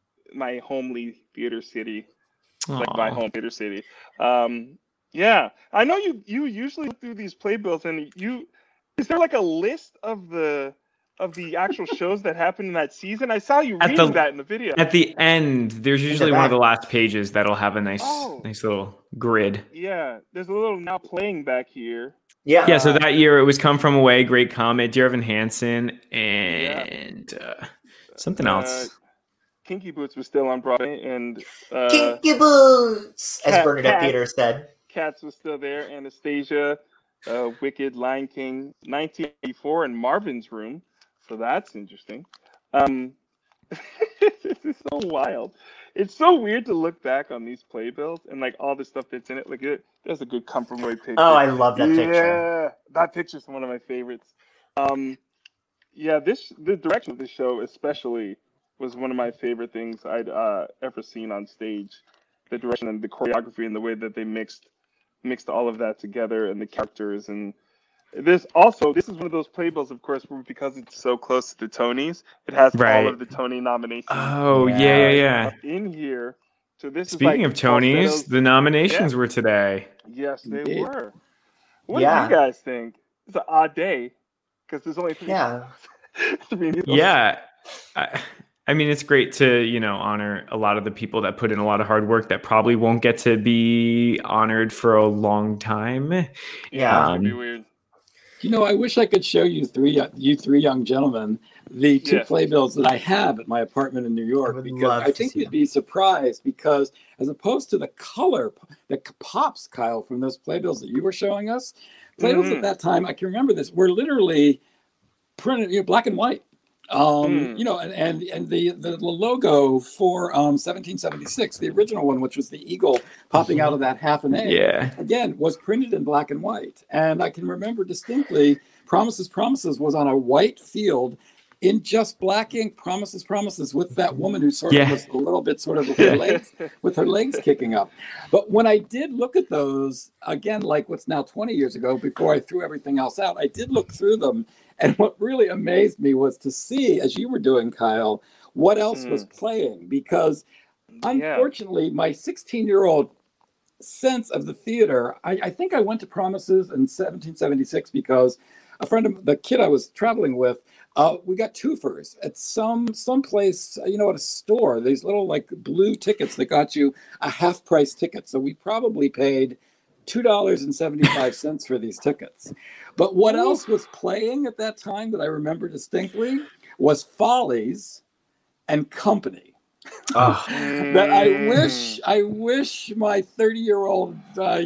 Speaker 5: my homely theater city, like my
Speaker 4: Aww.
Speaker 5: home theater city. Um, yeah, I know you you usually look through these playbills and you. Is there like a list of the of the actual shows that happened in that season? I saw you
Speaker 4: At
Speaker 5: reading
Speaker 4: the-
Speaker 5: that in the video.
Speaker 4: At the end, there's usually one of the
Speaker 3: back.
Speaker 4: last pages that'll have a nice,
Speaker 5: Oh.
Speaker 4: nice little grid.
Speaker 5: Yeah, there's a little now playing back here.
Speaker 3: Yeah.
Speaker 4: Yeah, so that year it was Come From Away, Great Comet, Dear Evan Hansen, and uh, something
Speaker 5: Uh,
Speaker 4: else.
Speaker 5: Kinky Boots was still on Broadway, and uh,
Speaker 3: Kinky Boots, as
Speaker 5: Cat-
Speaker 3: Bernadette
Speaker 5: Cats.
Speaker 3: Peters said.
Speaker 5: Cats was still there. Anastasia, uh, Wicked, Lion King, nineteen eighty-four, and Marvin's Room. So that's interesting. Um, this is so wild. It's so weird to look back on these playbills and like all the stuff that's in it. Like it, there's a good Come From Away picture.
Speaker 3: Oh, I love that
Speaker 5: yeah,
Speaker 3: picture.
Speaker 5: that picture's one of my favorites. Um, yeah, this the direction of the show especially was one of my favorite things I'd uh, ever seen on stage. The direction and the choreography and the way that they mixed mixed all of that together and the characters and this also this is one of those playbills, of course, where because it's so close to the Tonys, it has
Speaker 4: Right.
Speaker 5: all of the Tony nominations.
Speaker 4: Oh, yeah, yeah, yeah.
Speaker 5: In here. So this
Speaker 4: Speaking
Speaker 5: is
Speaker 4: of
Speaker 5: like
Speaker 4: Tonys,
Speaker 5: falsettos.
Speaker 4: the nominations
Speaker 5: Yeah.
Speaker 4: were today.
Speaker 5: Yes, they
Speaker 6: Indeed.
Speaker 5: were. What
Speaker 3: Yeah.
Speaker 5: do you guys think? It's an odd day because there's only three.
Speaker 3: Yeah.
Speaker 5: three musicals.
Speaker 4: Yeah. I, I mean, it's great to, you know, honor a lot of the people that put in a lot of hard work that probably won't get to be honored for a long time.
Speaker 3: Yeah.
Speaker 5: That'd be
Speaker 4: Um,
Speaker 5: weird.
Speaker 6: You know, I wish I could show you three, you three young gentlemen, the two
Speaker 5: Yes.
Speaker 6: playbills that I have at my apartment in New York.
Speaker 3: I would
Speaker 6: Because
Speaker 3: love
Speaker 6: I
Speaker 3: to
Speaker 6: think
Speaker 3: see
Speaker 6: you'd
Speaker 3: them.
Speaker 6: be surprised because as opposed to the color that pops, Kyle, from those playbills that you were showing us, playbills
Speaker 5: Mhm.
Speaker 6: at that time, I can remember this, were literally printed, you know, black and white. Um,
Speaker 5: Mm.
Speaker 6: You know, and and, and the, the logo for um, seventeen seventy-six, the original one, which was the eagle popping out of that half an A,
Speaker 4: Yeah.
Speaker 6: again, was printed in black and white. And I can remember distinctly Promises, Promises was on a white field in just black ink, Promises, Promises, with that woman who sort
Speaker 4: Yeah.
Speaker 6: of was a little bit sort of with her legs, with her legs kicking up. But when I did look at those, again, like what's now twenty years ago, before I threw everything else out, I did look through them. And what really amazed me was to see, as you were doing, Kyle, what else was playing. Because
Speaker 5: Yeah.
Speaker 6: unfortunately, my sixteen-year-old sense of the theater, I, I think I went to Promises in seventeen seventy-six because a friend of the kid I was traveling with, uh, we got twofers at some someplace, you know, at a store. These little like blue tickets that got you a half price ticket. So we probably paid two dollars and seventy-five cents for these tickets. But what else was playing at that time that I remember distinctly was Follies and Company.
Speaker 4: Oh,
Speaker 6: That I
Speaker 5: Mm.
Speaker 6: wish, I wish my thirty-year-old uh, uh,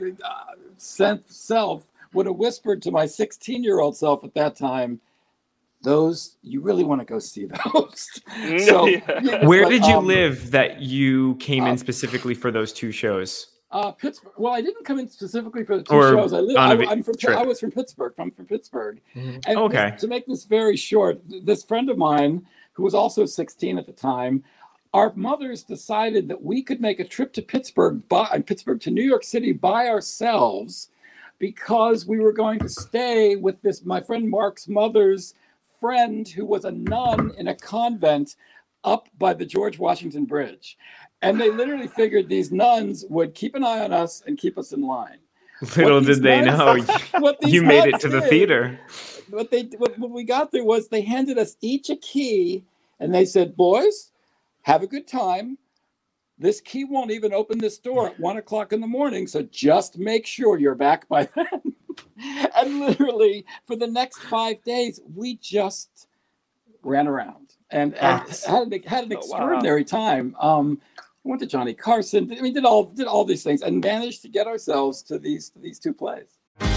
Speaker 6: sen- self would have whispered to my sixteen-year-old self at that time, "Those you really want to go see those." So,
Speaker 5: Yeah.
Speaker 6: yeah,
Speaker 4: where
Speaker 6: but,
Speaker 4: did you
Speaker 6: um,
Speaker 4: live that you came in
Speaker 6: uh,
Speaker 4: specifically for those two shows?
Speaker 6: Uh, Pittsburgh. Well, I didn't come in specifically for the two
Speaker 4: Or
Speaker 6: shows. I live.
Speaker 4: on a
Speaker 6: I,
Speaker 4: vi-
Speaker 6: I'm from.
Speaker 4: trip.
Speaker 6: I was from Pittsburgh. I'm from Pittsburgh.
Speaker 3: Mhm.
Speaker 6: And
Speaker 4: Okay.
Speaker 6: this- to make this very short, th- this friend of mine who was also sixteen at the time, our mothers decided that we could make a trip to Pittsburgh, by Pittsburgh to New York City by ourselves, because we were going to stay with this my friend Mark's mother's friend who was a nun in a convent up by the George Washington Bridge. And they literally figured these nuns would keep an eye on us and keep us in line.
Speaker 4: Little
Speaker 6: these
Speaker 4: did they
Speaker 6: nuns-
Speaker 4: know
Speaker 6: What these
Speaker 4: you made it
Speaker 6: nuns
Speaker 4: to the
Speaker 6: did-
Speaker 4: theater.
Speaker 6: What they what, what we got there was they handed us each a key and they said, "Boys, have a good time. This key won't even open this door at one o'clock in the morning, so just make sure you're back by then." And literally for the next five days, we just ran around and, and
Speaker 3: That's-
Speaker 6: had, an- had an
Speaker 5: Oh, wow.
Speaker 6: extraordinary time. Um, went to Johnny Carson. I mean, did all did all these things and managed to get ourselves to these to these two plays.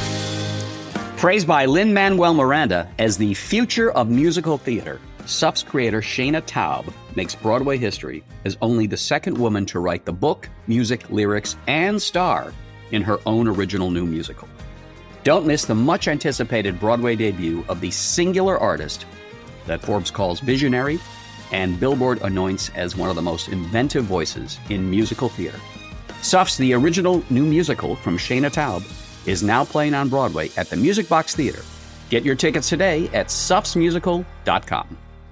Speaker 7: Praised by Lin-Manuel Miranda as the future of musical theater, S U F's creator Shana Taub makes Broadway history as only the second woman to write the book, music, lyrics, and star in her own original new musical. Don't miss the much-anticipated Broadway debut of the singular artist that Forbes calls visionary and Billboard anoints as one of the most inventive voices in musical theater. S U F's The Original New Musical from Shana Taub is now playing on Broadway at the Music Box Theater. Get your tickets today at sufs musical dot com.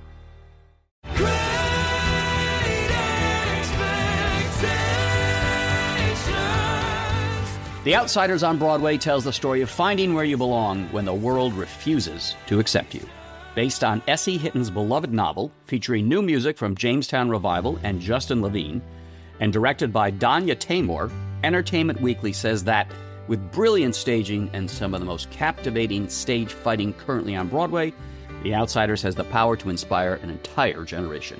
Speaker 7: The Outsiders on Broadway tells the story of finding where you belong when the world refuses to accept you. Based on Essie Hitton's beloved novel, featuring new music from Jamestown Revival and Justin Levine, and directed by Danya Tamor, Entertainment Weekly says that, with brilliant staging and some of the most captivating stage fighting currently on Broadway, The Outsiders has the power to inspire an entire generation.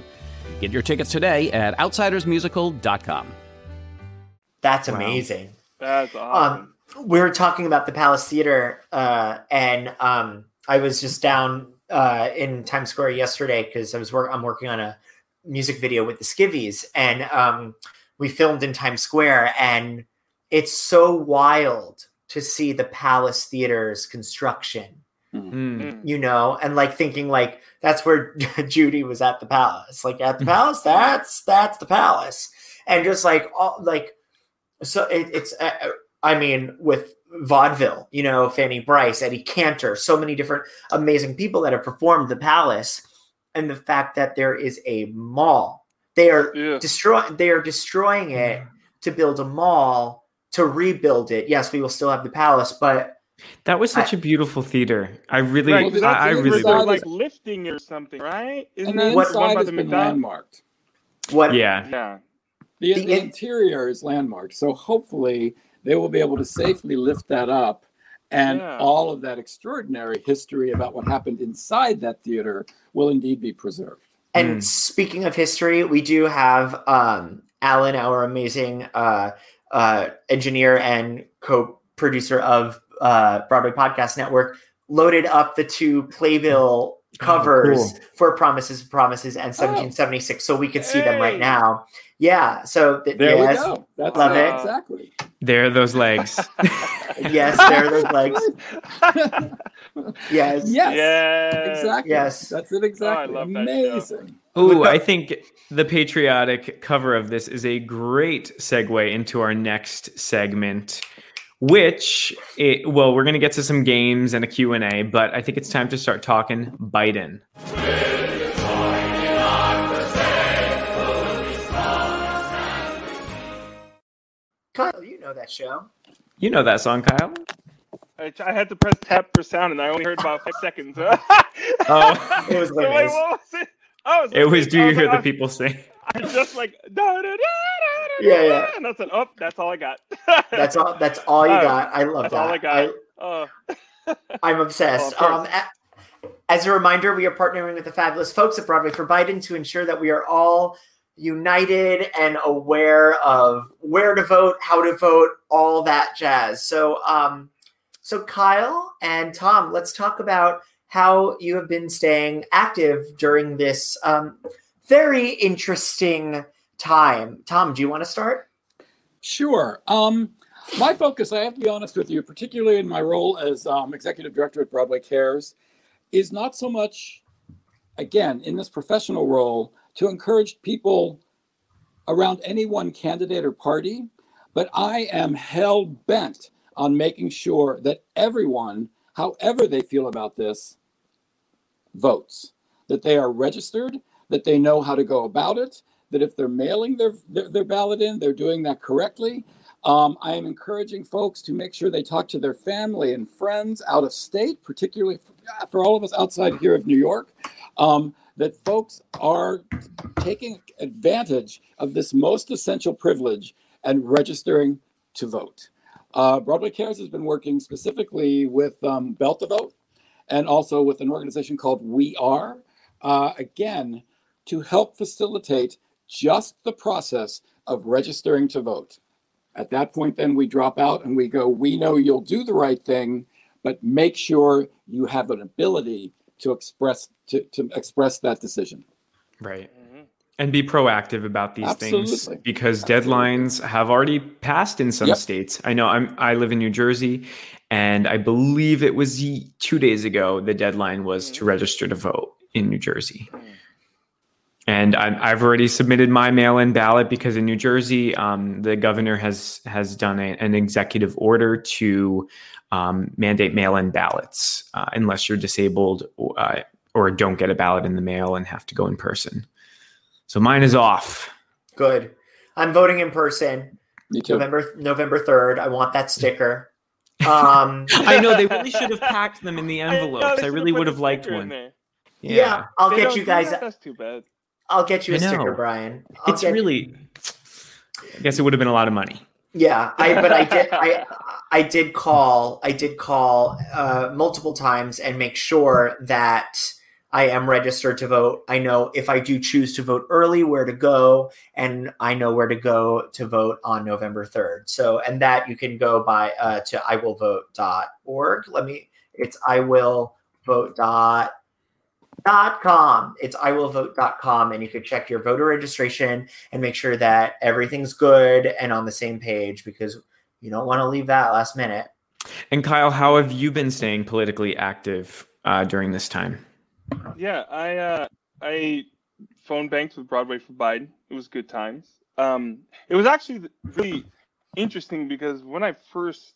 Speaker 7: Get your tickets today at outsiders musical dot com.
Speaker 3: That's
Speaker 4: Wow.
Speaker 3: amazing.
Speaker 5: That's awesome.
Speaker 3: Um, we were talking about the Palace Theater, uh, and um, I was just down uh, in Times Square yesterday because I was work. I'm working on a music video with the Skivvies, and um, we filmed in Times Square, and it's so wild to see the Palace Theater's construction.
Speaker 4: Mm.
Speaker 3: You know, and like thinking like that's where Judy was at the Palace, like at the Palace, that's that's the Palace, and just like all like so it, it's uh, I mean with vaudeville, you know, Fanny Bryce, Eddie Cantor, so many different amazing people that have performed the Palace, and the fact that there is a mall, they are
Speaker 5: Yeah.
Speaker 3: destroying they are destroying it to build a mall, to rebuild it. Yes, we will still have the Palace, but
Speaker 4: That was such
Speaker 3: I-
Speaker 4: a beautiful theater. I really,
Speaker 5: Right, 'cause that's
Speaker 4: I, I
Speaker 5: the
Speaker 4: really
Speaker 5: inside,
Speaker 4: liked
Speaker 5: like
Speaker 4: it.
Speaker 5: lifting or something, right? Isn't
Speaker 6: And
Speaker 5: that
Speaker 6: the
Speaker 3: what-
Speaker 5: the one
Speaker 6: inside
Speaker 5: by
Speaker 6: has
Speaker 5: the
Speaker 6: been
Speaker 5: McDonald's?
Speaker 6: landmarked.
Speaker 3: what
Speaker 4: Yeah.
Speaker 5: Yeah.
Speaker 6: The,
Speaker 3: The
Speaker 6: the
Speaker 3: in-
Speaker 6: interior is landmarked, so hopefully they will be able to safely lift that up, and
Speaker 5: Yeah.
Speaker 6: all of that extraordinary history about what happened inside that theater will indeed be preserved.
Speaker 3: And
Speaker 4: Mm.
Speaker 3: speaking of history, we do have um, Alan, our amazing uh, uh, engineer and co-producer of uh, Broadway Podcast Network, loaded up the two Playbill covers
Speaker 4: cool.
Speaker 3: for Promises, Promises, and seventeen seventy-six, so we could see them right
Speaker 5: Hey.
Speaker 3: now. Yeah, so th-
Speaker 6: There
Speaker 3: yes,
Speaker 6: we go. That's
Speaker 3: Love
Speaker 6: it.
Speaker 3: it.
Speaker 6: Exactly.
Speaker 4: There are those legs.
Speaker 3: yes, there are those legs. Yes,
Speaker 6: Yes.
Speaker 5: Yeah.
Speaker 6: Exactly.
Speaker 3: Yes.
Speaker 6: That's it exactly.
Speaker 5: love that show.
Speaker 6: Amazing.
Speaker 4: Ooh, I think the patriotic cover of this is a great segue into our next segment, which, it, well, we're going to get to some games and a Q and A, but I think it's time to start talking Biden.
Speaker 3: Kyle, you know that show.
Speaker 4: You know that song, Kyle?
Speaker 5: I, I had to press tap for sound, and I only heard about five seconds.
Speaker 4: Oh.
Speaker 3: It was
Speaker 5: So wait,
Speaker 3: Liz.
Speaker 5: what was it? I was
Speaker 4: It was
Speaker 5: listening,
Speaker 4: Do
Speaker 5: I
Speaker 4: You
Speaker 5: was
Speaker 4: Hear
Speaker 5: like,
Speaker 4: the
Speaker 5: I-
Speaker 4: People Sing?
Speaker 5: I just like da da da da da.
Speaker 3: Yeah, yeah.
Speaker 5: And I said, "Oh, that's all I got."
Speaker 3: That's all. That's all you
Speaker 5: Oh,
Speaker 3: got. I love
Speaker 5: That's
Speaker 3: that.
Speaker 5: all I got.
Speaker 3: I-
Speaker 5: Oh.
Speaker 3: I'm obsessed.
Speaker 5: Oh, of
Speaker 3: um, a- as a reminder, we are partnering with the fabulous folks at Broadway for Biden to ensure that we are all united and aware of where to vote, how to vote, all that jazz. So, um, so Kyle and Tom, let's talk about how you have been staying active during this um, very interesting time. Tom, do you want to start?
Speaker 6: Sure. Um, my focus, I have to be honest with you, particularly in my role as um, executive director at Broadway Cares, is not so much, again, in this professional role, to encourage people around any one candidate or party, but I am hell bent on making sure that everyone, however they feel about this, votes, that they are registered, that they know how to go about it, that if they're mailing their, their, their ballot in, they're doing that correctly. Um, I am encouraging folks to make sure they talk to their family and friends out of state, particularly for, for all of us outside here of New York, um, that folks are taking advantage of this most essential privilege and registering to vote. Uh, Broadway Cares has been working specifically with um, Belt to Vote and also with an organization called We Are, uh, again, to help facilitate just the process of registering to vote. At that point, then we drop out and we go, we know you'll do the right thing, but make sure you have an ability to express to, to express that decision.
Speaker 4: Right. And be proactive about these things
Speaker 6: Absolutely.
Speaker 4: because deadlines have already passed in some
Speaker 6: Yep.
Speaker 4: states. I know I'm I live in New Jersey, and I believe it was y- two days ago the deadline was to register to vote in New Jersey. And I'm, I've already submitted my mail-in ballot because in New Jersey, um, the governor has has done a, an executive order to um, mandate mail-in ballots uh, unless you're disabled or, uh, or don't get a ballot in the mail and have to go in person. So mine is off.
Speaker 3: Good. I'm voting in person.
Speaker 6: Me too.
Speaker 3: November November third. I want that sticker. Um,
Speaker 4: I know they really should have packed them in the
Speaker 5: I know, they
Speaker 4: envelopes. I,
Speaker 5: should've
Speaker 4: really
Speaker 5: put
Speaker 4: would
Speaker 5: a
Speaker 4: have liked
Speaker 5: sticker in
Speaker 4: one.
Speaker 5: there.
Speaker 3: yeah. I'll
Speaker 5: They
Speaker 3: get
Speaker 5: don't
Speaker 3: you
Speaker 5: do
Speaker 3: guys.
Speaker 5: that? That's too bad.
Speaker 3: I'll get you a
Speaker 4: I know.
Speaker 3: sticker, Brian. I'll
Speaker 4: It's
Speaker 3: get-
Speaker 4: really. I guess it would have been a lot of money.
Speaker 3: Yeah, I but I did I I did call I did call uh, multiple times and make sure that I am registered to vote. I know if I do choose to vote early, where to go, and I know where to go to vote on November third. So, and that you can go by uh, to I will vote dot org. Let me, it's I will vote dot com. It's I will vote dot com, and you can check your voter registration and make sure that everything's good and on the same page, because you don't want to leave that last minute.
Speaker 4: And Kyle, how have you been staying politically active uh, during this time?
Speaker 5: Yeah, I uh, I phone banked with Broadway for Biden. It was good times. Um, it was actually really interesting because when I first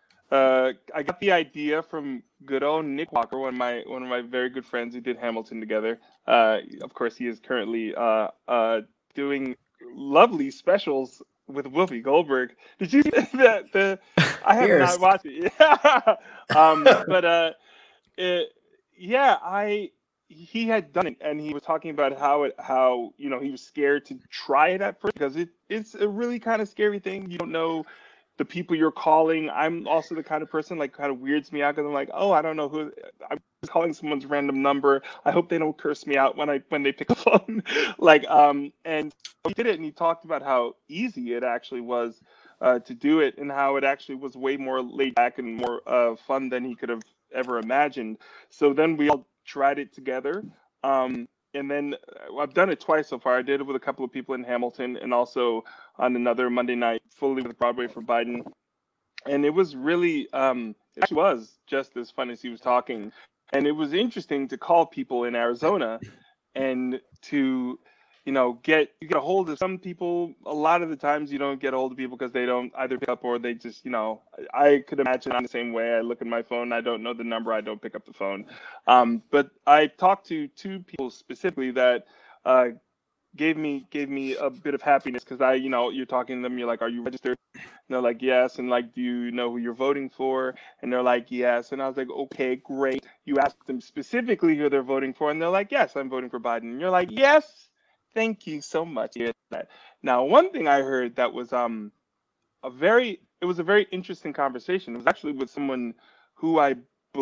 Speaker 5: uh, I got the idea from good old Nick Walker, one of my one of my very good friends who did Hamilton together. Uh, of course, he is currently uh, uh, doing lovely specials with Whoopi Goldberg. Did you see that? The I have
Speaker 3: Cheers.
Speaker 5: not watched it. Yeah, um, but uh, it. Yeah, I he had done it, and he was talking about how it how you know he was scared to try it at first because it it's a really kind of scary thing. You don't know the people you're calling. I'm also the kind of person like kind of weirds me out because I'm like, oh, I don't know who I'm calling someone's random number. I hope they don't curse me out when I when they pick a phone. like um and he did it, and he talked about how easy it actually was uh, to do it, and how it actually was way more laid back and more uh, fun than he could have ever imagined. So then we all tried it together. Um, and then uh, I've done it twice so far. I did it with a couple of people in Hamilton and also on another Monday night fully with Broadway for Biden. And it was really, um, it actually was just as fun as he was talking. And it was interesting to call people in Arizona and to, you know, get you get a hold of some people. A lot of the times you don't get a hold of people because they don't either pick up or they just, you know, I could imagine I'm the same way. I look at my phone, I don't know the number, I don't pick up the phone. Um, but I talked to two people specifically that uh, gave me gave me a bit of happiness because I, you know, you're talking to them, you're like, are you registered? And they're like, yes. And like, do you know who you're voting for? And they're like, yes. And I was like, okay, great. You asked them specifically who they're voting for, and they're like, yes, I'm voting for Biden. And you're like, yes. Thank you so much. Now, one thing I heard that was um a very it was a very interesting conversation. It was actually with someone who I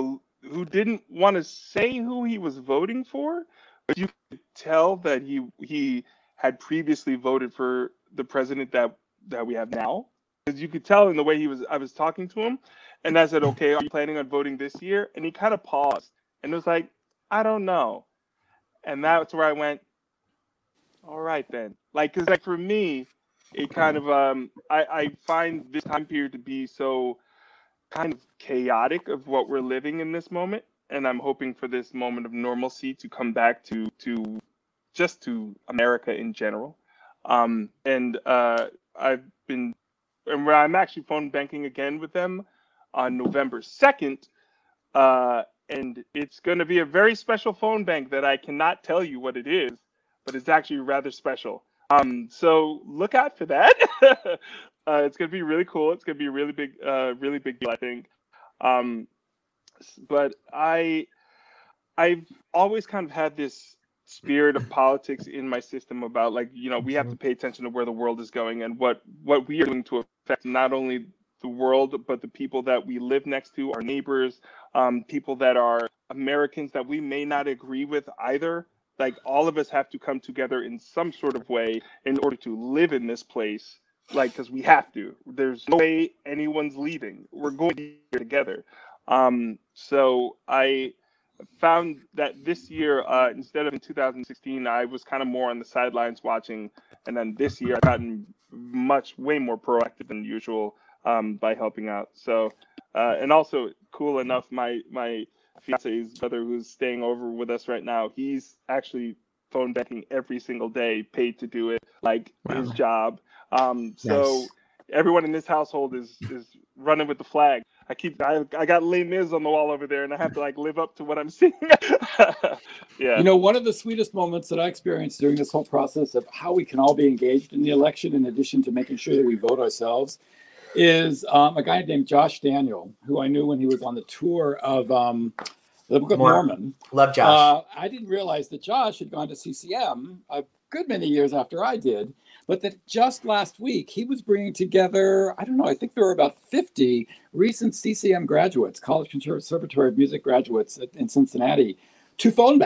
Speaker 5: who didn't want to say who he was voting for, but you could tell that he he had previously voted for the president that that we have now. Because you could tell in the way he was I was talking to him, and I said, okay, are you planning on voting this year? And he kind of paused and was like, I don't know. And that's where I went, all right then. Like, cause like for me, it kind of um, I I find this time period to be so kind of chaotic of what we're living in this moment, and I'm hoping for this moment of normalcy to come back to to just to America in general. Um, and uh, I've been, and where I'm actually phone banking again with them on November second. Uh, and it's going to be a very special phone bank that I cannot tell you what it is, but it's actually rather special. Um, so look out for that. uh, it's going to be really cool. It's going to be a really big, uh, really big deal, I think. Um, but I, I've always kind of had this spirit of politics in my system about, like, you know, we have to pay attention to where the world is going and what, what we are doing to affect not only the world, but the people that we live next to, our neighbors, um, people that are Americans that we may not agree with either. Like, all of us have to come together in some sort of way in order to live in this place, like, because we have to. There's no way anyone's leaving. We're going to be here together. Um, so I found that this year, uh, instead of in two thousand sixteen, I was kind of more on the sidelines watching. And then this year, I've gotten much, way more proactive than usual um, by helping out. So, uh, and also, cool enough, my my fiance's brother, who's staying over with us right now, he's actually phone banking every single day, paid to do it, like wow. his job. Um, so nice. Everyone in this household is is running with the flag. I keep I, I got Les Mis on the wall over there, and I have to like live up to what I'm seeing. Yeah.
Speaker 6: You know, one of the sweetest moments that I experienced during this whole process of how we can all be engaged in the election, in addition to making sure that we vote ourselves, is um, a guy named Josh Daniel, who I knew when he was on the tour of um, the Book of Mormon. Mormon.
Speaker 3: Love Josh.
Speaker 6: Uh, I didn't realize that Josh had gone to C C M a good many years after I did, but that just last week he was bringing together, I don't know, I think there were about fifty recent C C M graduates, College Conservatory of Music graduates in Cincinnati, to phone bank.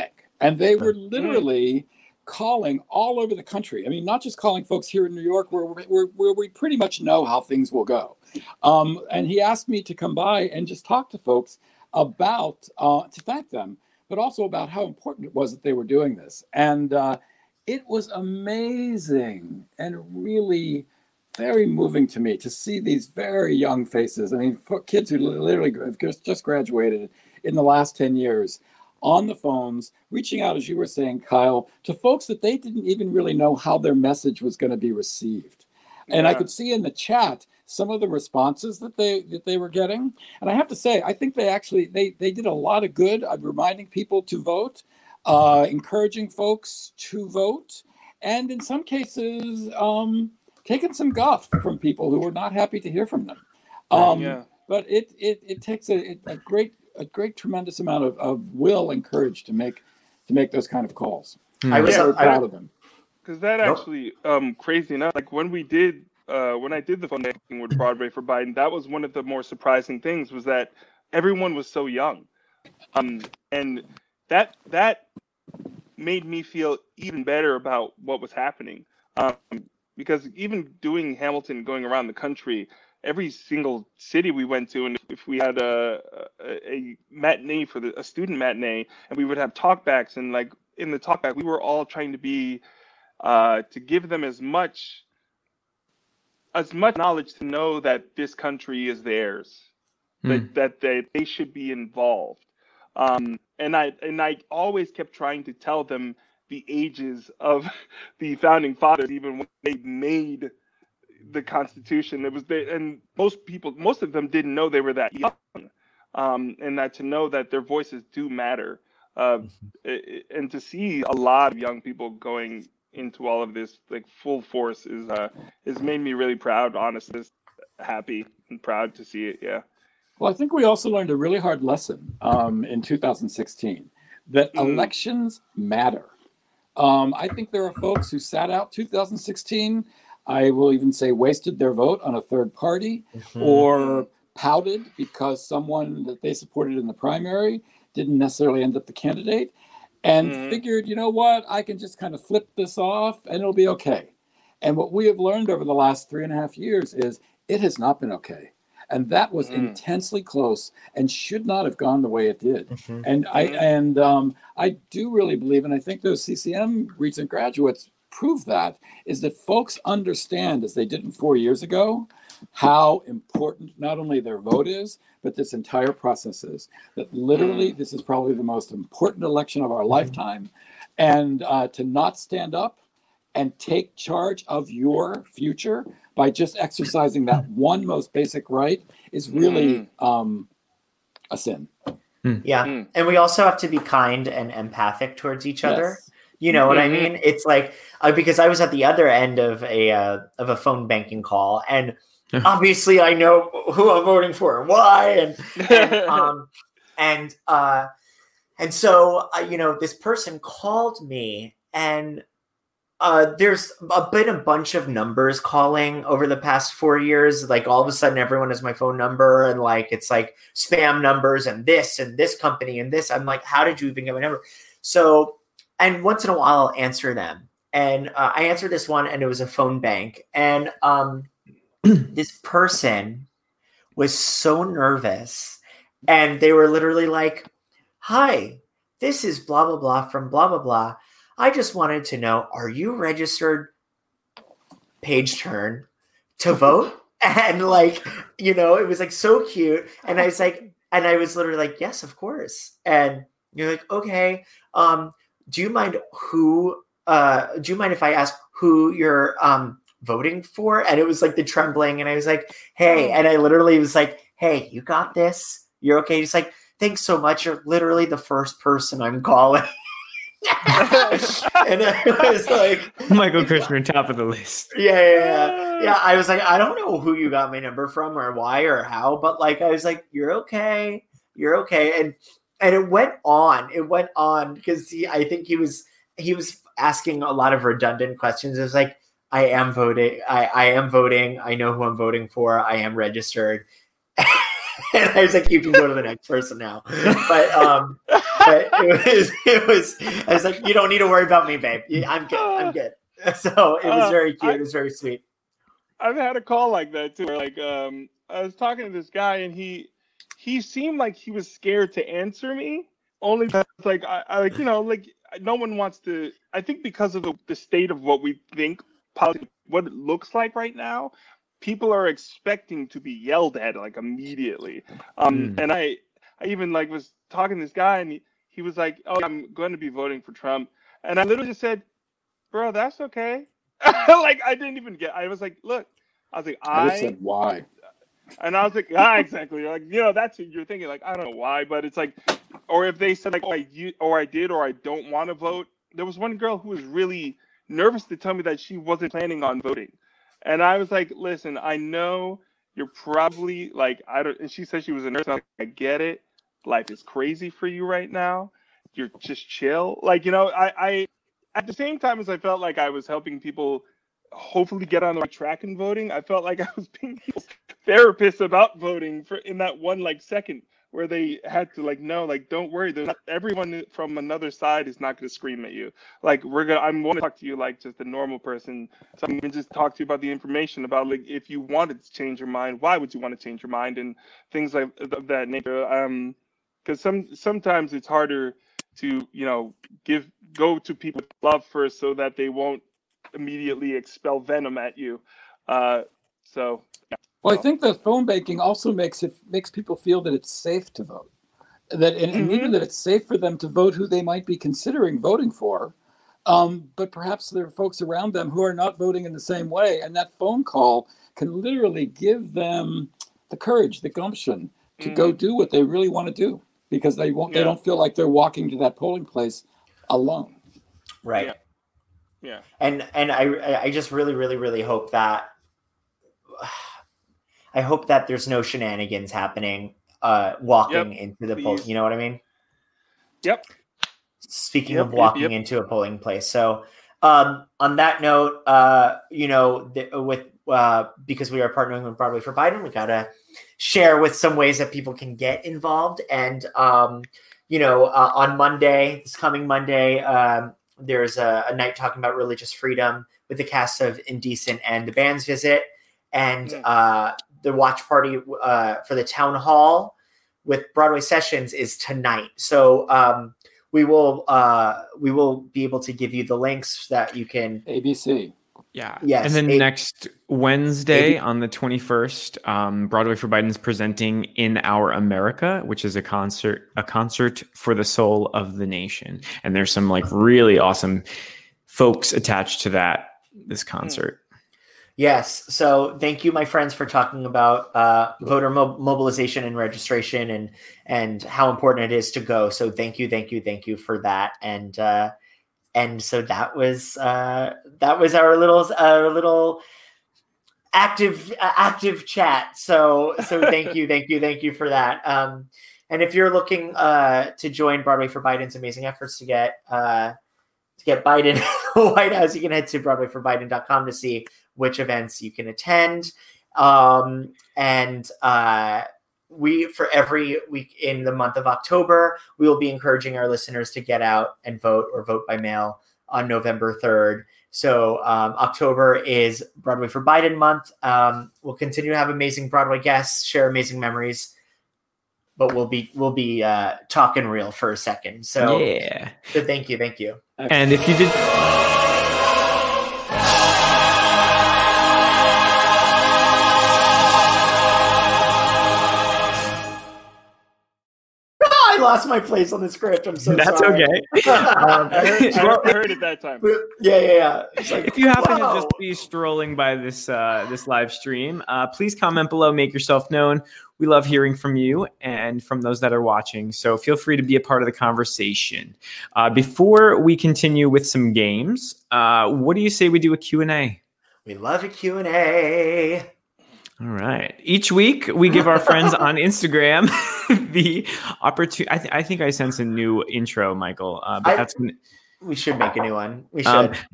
Speaker 6: And they were literally calling all over the country. I mean, not just calling folks here in New York where, where, where we pretty much know how things will go. Um, and he asked me to come by and just talk to folks about, uh, to thank them, but also about how important it was that they were doing this. And uh, it was amazing and really very moving to me to see these very young faces. I mean, for kids who literally have just, just graduated in the last ten years, on the phones, reaching out, as you were saying, Kyle, to folks that they didn't even really know how their message was going to be received. And yeah. I could see in the chat some of the responses that they that they were getting. And I have to say, I think they actually, they, they did a lot of good at reminding people to vote, uh, encouraging folks to vote, and in some cases, um, taking some guff from people who were not happy to hear from them. Um, yeah. But it, it, it takes a, a great a great tremendous amount of, of will and courage to make to make those kind of calls.
Speaker 3: Mm. I was
Speaker 6: so
Speaker 3: yeah,
Speaker 6: proud
Speaker 3: I,
Speaker 6: of them.
Speaker 5: Because that nope. actually um crazy enough, like when we did uh when I did the phone banking with Broadway for Biden, that was one of the more surprising things, was that everyone was so young. Um and that that made me feel even better about what was happening. Um because even doing Hamilton, going around the country, every single city we went to, and if we had a, a, a matinee for the a student matinee, and we would have talkbacks, and like in the talkback, we were all trying to be uh, to give them as much as much knowledge to know that this country is theirs, mm. that that they, they should be involved. Um, and I and I always kept trying to tell them the ages of the founding fathers, even when they made the Constitution. It was they, and most people, most of them didn't know they were that young, um, and that to know that their voices do matter, uh, and to see a lot of young people going into all of this like full force is uh, has made me really proud, honestly, happy and proud to see it. Yeah.
Speaker 6: Well, I think we also learned a really hard lesson um, in two thousand sixteen that mm. elections matter. Um, I think there are folks who sat out two thousand sixteen. I will even say wasted their vote on a third party, mm-hmm. or pouted because someone that they supported in the primary didn't necessarily end up the candidate, and mm-hmm. figured, you know what, I can just kind of flip this off and it'll be okay. And what we have learned over the last three and a half years is it has not been okay. And that was mm-hmm. intensely close and should not have gone the way it did. Mm-hmm. And I and um, I do really believe, and I think those C C M recent graduates prove that, is that folks understand, as they didn't four years ago, how important not only their vote is, but this entire process is. That literally this is probably the most important election of our lifetime. And uh, to not stand up and take charge of your future by just exercising that one most basic right is really um, a sin.
Speaker 3: Yeah. And we also have to be kind and empathic towards each other. Yes. You know what mm-hmm. I mean? It's like, uh, because I was at the other end of a uh, of a phone banking call, and obviously I know who I'm voting for and why, and and um, and uh, and so uh, you know, this person called me, and uh, there's a been a bunch of numbers calling over the past four years. Like all of a sudden, everyone has my phone number, and like it's like spam numbers and this and this company and this. I'm like, how did you even get my number? So. And once in a while, I'll answer them. And uh, I answered this one, and it was a phone bank. And um, this person was so nervous. And they were literally like, hi, this is blah, blah, blah from blah, blah, blah. I just wanted to know, are you registered, page turn, to vote? And like, you know, it was like so cute. And I was like, and I was literally like, yes, of course. And you're like, okay, um, do you mind who, uh, do you mind if I ask who you're um, voting for? And it was like the trembling. And I was like, hey, and I literally was like, hey, you got this. You're okay. He's like, thanks so much. You're literally the first person I'm calling. And I was like,
Speaker 4: Michael Kushner, top of the list.
Speaker 3: Yeah, yeah, yeah. Yeah, I was like, I don't know who you got my number from or why or how, but like, I was like, you're okay. You're okay. And And it went on. It went on because he, I think he was, he was asking a lot of redundant questions. It was like, I am voting. I, I am voting. I know who I'm voting for. I am registered. And I was like, you can go to the next person now. But um, but it was, it was, I was like, you don't need to worry about me, babe. I'm good. I'm good. So it was very cute. It was very sweet.
Speaker 5: I've had a call like that too. Where like, um, I was talking to this guy, and he he seemed like he was scared to answer me. Only because, like, I, I like, you know, like, no one wants to. I think because of the, the state of what we think, politics, what it looks like right now, people are expecting to be yelled at like immediately. Um, mm. And I, I even like was talking to this guy, and he, he was like, "Oh, I'm going to be voting for Trump," and I literally just said, "Bro, that's okay." Like, I didn't even get. I was like, "Look," I was like, "I."
Speaker 6: I said why.
Speaker 5: And I was like, ah, exactly. Like, you know, that's what you're thinking. Like, I don't know why, but it's like, or if they said like, oh, I, or I did, or I don't want to vote. There was one girl who was really nervous to tell me that she wasn't planning on voting. And I was like, listen, I know you're probably like, I don't, and she said she was a nurse. I'm like, I get it. Life is crazy for you right now. You're just chill. Like, you know, I, I, at the same time as I felt like I was helping people hopefully get on the right track in voting, I felt like I was being people's therapist about voting for in that one like second where they had to like, no, like, don't worry, there's not, everyone from another side is not going to scream at you. Like, we're gonna, I'm going to talk to you like just a normal person. So I'm going to just talk to you about the information about like, if you wanted to change your mind, why would you want to change your mind, and things like of that nature. Um, because some sometimes it's harder to, you know, give go to people with love first so that they won't immediately expel venom at you. Uh, so. Yeah.
Speaker 6: Well, I think that phone banking also makes it makes people feel that it's safe to vote, that and, and mm-hmm. even that it's safe for them to vote who they might be considering voting for, um, but perhaps there are folks around them who are not voting in the same way, and that phone call can literally give them the courage, the gumption to mm-hmm. go do what they really want to do, because they won't, yeah. they don't feel like they're walking to that polling place alone.
Speaker 3: Right.
Speaker 5: Yeah. yeah.
Speaker 3: And and I I just really really really hope that. I hope that there's no shenanigans happening uh, walking yep, into the poll. You know what I mean?
Speaker 5: Yep.
Speaker 3: Speaking
Speaker 5: yep,
Speaker 3: of walking
Speaker 5: yep, yep.
Speaker 3: into a polling place. So um, on that note, uh, you know, the, with uh, because we are partnering with Broadway for Biden, we got to share with some ways that people can get involved. And, um, you know, uh, on Monday, this coming Monday, um, there's a, a night talking about religious freedom with the cast of Indecent and The Band's Visit. And uh, the watch party uh, for the town hall with Broadway Sessions is tonight. So um, we will uh, we will be able to give you the links that you can.
Speaker 6: A B C.
Speaker 4: Yeah.
Speaker 3: Yes.
Speaker 4: And then
Speaker 3: A-
Speaker 4: next Wednesday
Speaker 3: A B-
Speaker 4: on the twenty-first, um, Broadway for Biden is presenting In Our America, which is a concert a concert for the soul of the nation. And there's some like really awesome folks attached to that this concert.
Speaker 3: Yes. So thank you, my friends, for talking about uh, voter mo- mobilization and registration and and how important it is to go. So thank you, thank you, thank you for that. And uh, and so that was uh, that was our little our little active uh, active chat. So so thank you, thank you, thank you for that. Um, and if you're looking uh, to join Broadway for Biden's amazing efforts to get uh, to get Biden White House, you can head to broadway for biden dot com to see which events you can attend. Um, and uh, we, for every week in the month of October, we will be encouraging our listeners to get out and vote or vote by mail on November third. So um, October is Broadway for Biden month. Um, we'll continue to have amazing Broadway guests, share amazing memories, but we'll be we'll be uh, talking real for a second. So
Speaker 4: yeah.
Speaker 3: So thank you, thank you.
Speaker 4: And if you did.
Speaker 3: I lost my place on the script. I'm so
Speaker 4: That's
Speaker 3: sorry.
Speaker 4: okay.
Speaker 5: um, I, heard, I heard it that time.
Speaker 3: Yeah, yeah, yeah. It's like,
Speaker 4: if you happen
Speaker 3: whoa.
Speaker 4: to just be strolling by this uh, this live stream, uh, please comment below, make yourself known. We love hearing from you and from those that are watching. So feel free to be a part of the conversation. Uh, before we continue with some games, uh, what do you say we do a Q and A?
Speaker 3: We love a Q and A.
Speaker 4: All right. Each week, we give our friends on Instagram the opportunity. I, th- I think I sense a new intro, Michael. Uh, but
Speaker 3: I,
Speaker 4: that's gonna-
Speaker 3: we should make a new one. We should.
Speaker 4: Um,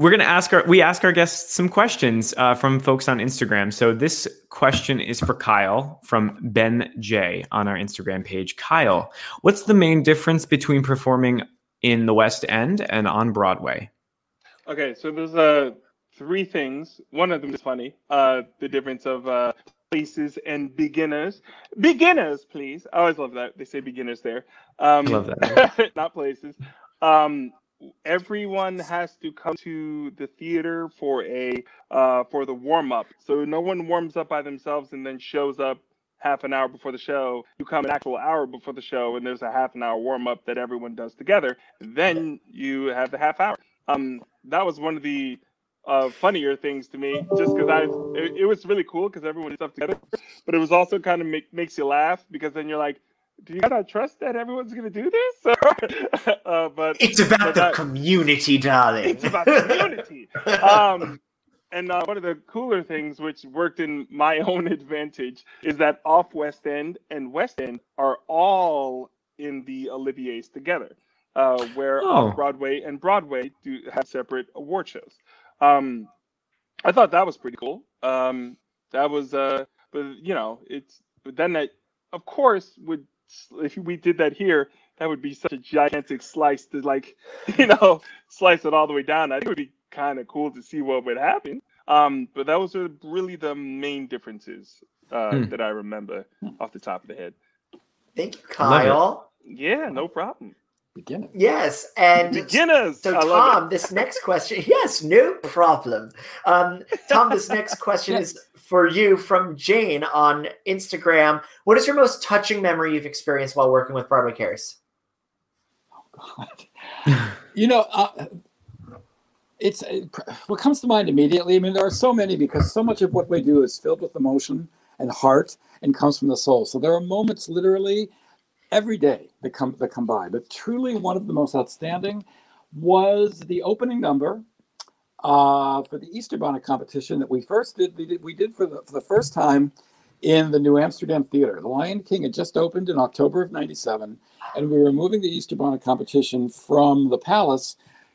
Speaker 4: we're going to ask our we ask our guests some questions uh, from folks on Instagram. So this question is for Kyle from Ben J on our Instagram page. Kyle, what's the main difference between performing in the West End and on Broadway?
Speaker 5: Okay, so there's uh three things. One of them is funny. Uh, the difference of uh, places and beginners. Beginners, please. I always love that they say beginners there. Um,
Speaker 4: I love that.
Speaker 5: Not places. Um, everyone has to come to the theater for a uh, for the warm up. So no one warms up by themselves and then shows up half an hour before the show. You come an actual hour before the show, and there's a half an hour warm up that everyone does together. Then you have the half hour. Um, that was one of the uh, funnier things to me, just because I it, it was really cool because everyone did stuff together. But it was also kind of make, makes you laugh because then you're like, do you not trust that everyone's going to do this? uh, but
Speaker 3: It's about
Speaker 5: but
Speaker 3: the
Speaker 5: that,
Speaker 3: community, darling.
Speaker 5: It's about the community. um, and uh, one of the cooler things, which worked in my own advantage, is that off West End and West End are all in the Olivier's together, uh, where
Speaker 4: Oh.
Speaker 5: off Broadway and Broadway do have separate award shows. Um, I thought that was pretty cool. Um, that was, uh, but you know, it's but then that, of course, would if we did that here, that would be such a gigantic slice to like, you know, slice it all the way down. I think it would be kind of cool to see what would happen. Um, but that was really the main differences uh,
Speaker 4: Hmm.
Speaker 5: that I remember off the top of the head.
Speaker 3: Thank you,
Speaker 4: Love it.
Speaker 3: Kyle.
Speaker 5: Yeah, no problem.
Speaker 6: Beginning.
Speaker 3: Yes, and
Speaker 5: Beginners.
Speaker 3: so
Speaker 5: I love
Speaker 3: Tom, this next question, yes, no problem. Um, Tom, this next question is for you from Jane on Instagram. What is your most touching memory you've experienced while working with Broadway Cares?
Speaker 6: You know, uh, it's uh, what comes to mind immediately. I mean, there are so many because so much of what we do is filled with emotion and heart and comes from the soul. So there are moments literally every day that come that come by. But truly, one of the most outstanding was the opening number uh, for the Easter Bonnet competition that we first did. We did, we did for the for the first time in the New Amsterdam Theater. The Lion King had just opened in October of ninety-seven, and we were moving the Easter Bonnet competition from the Palace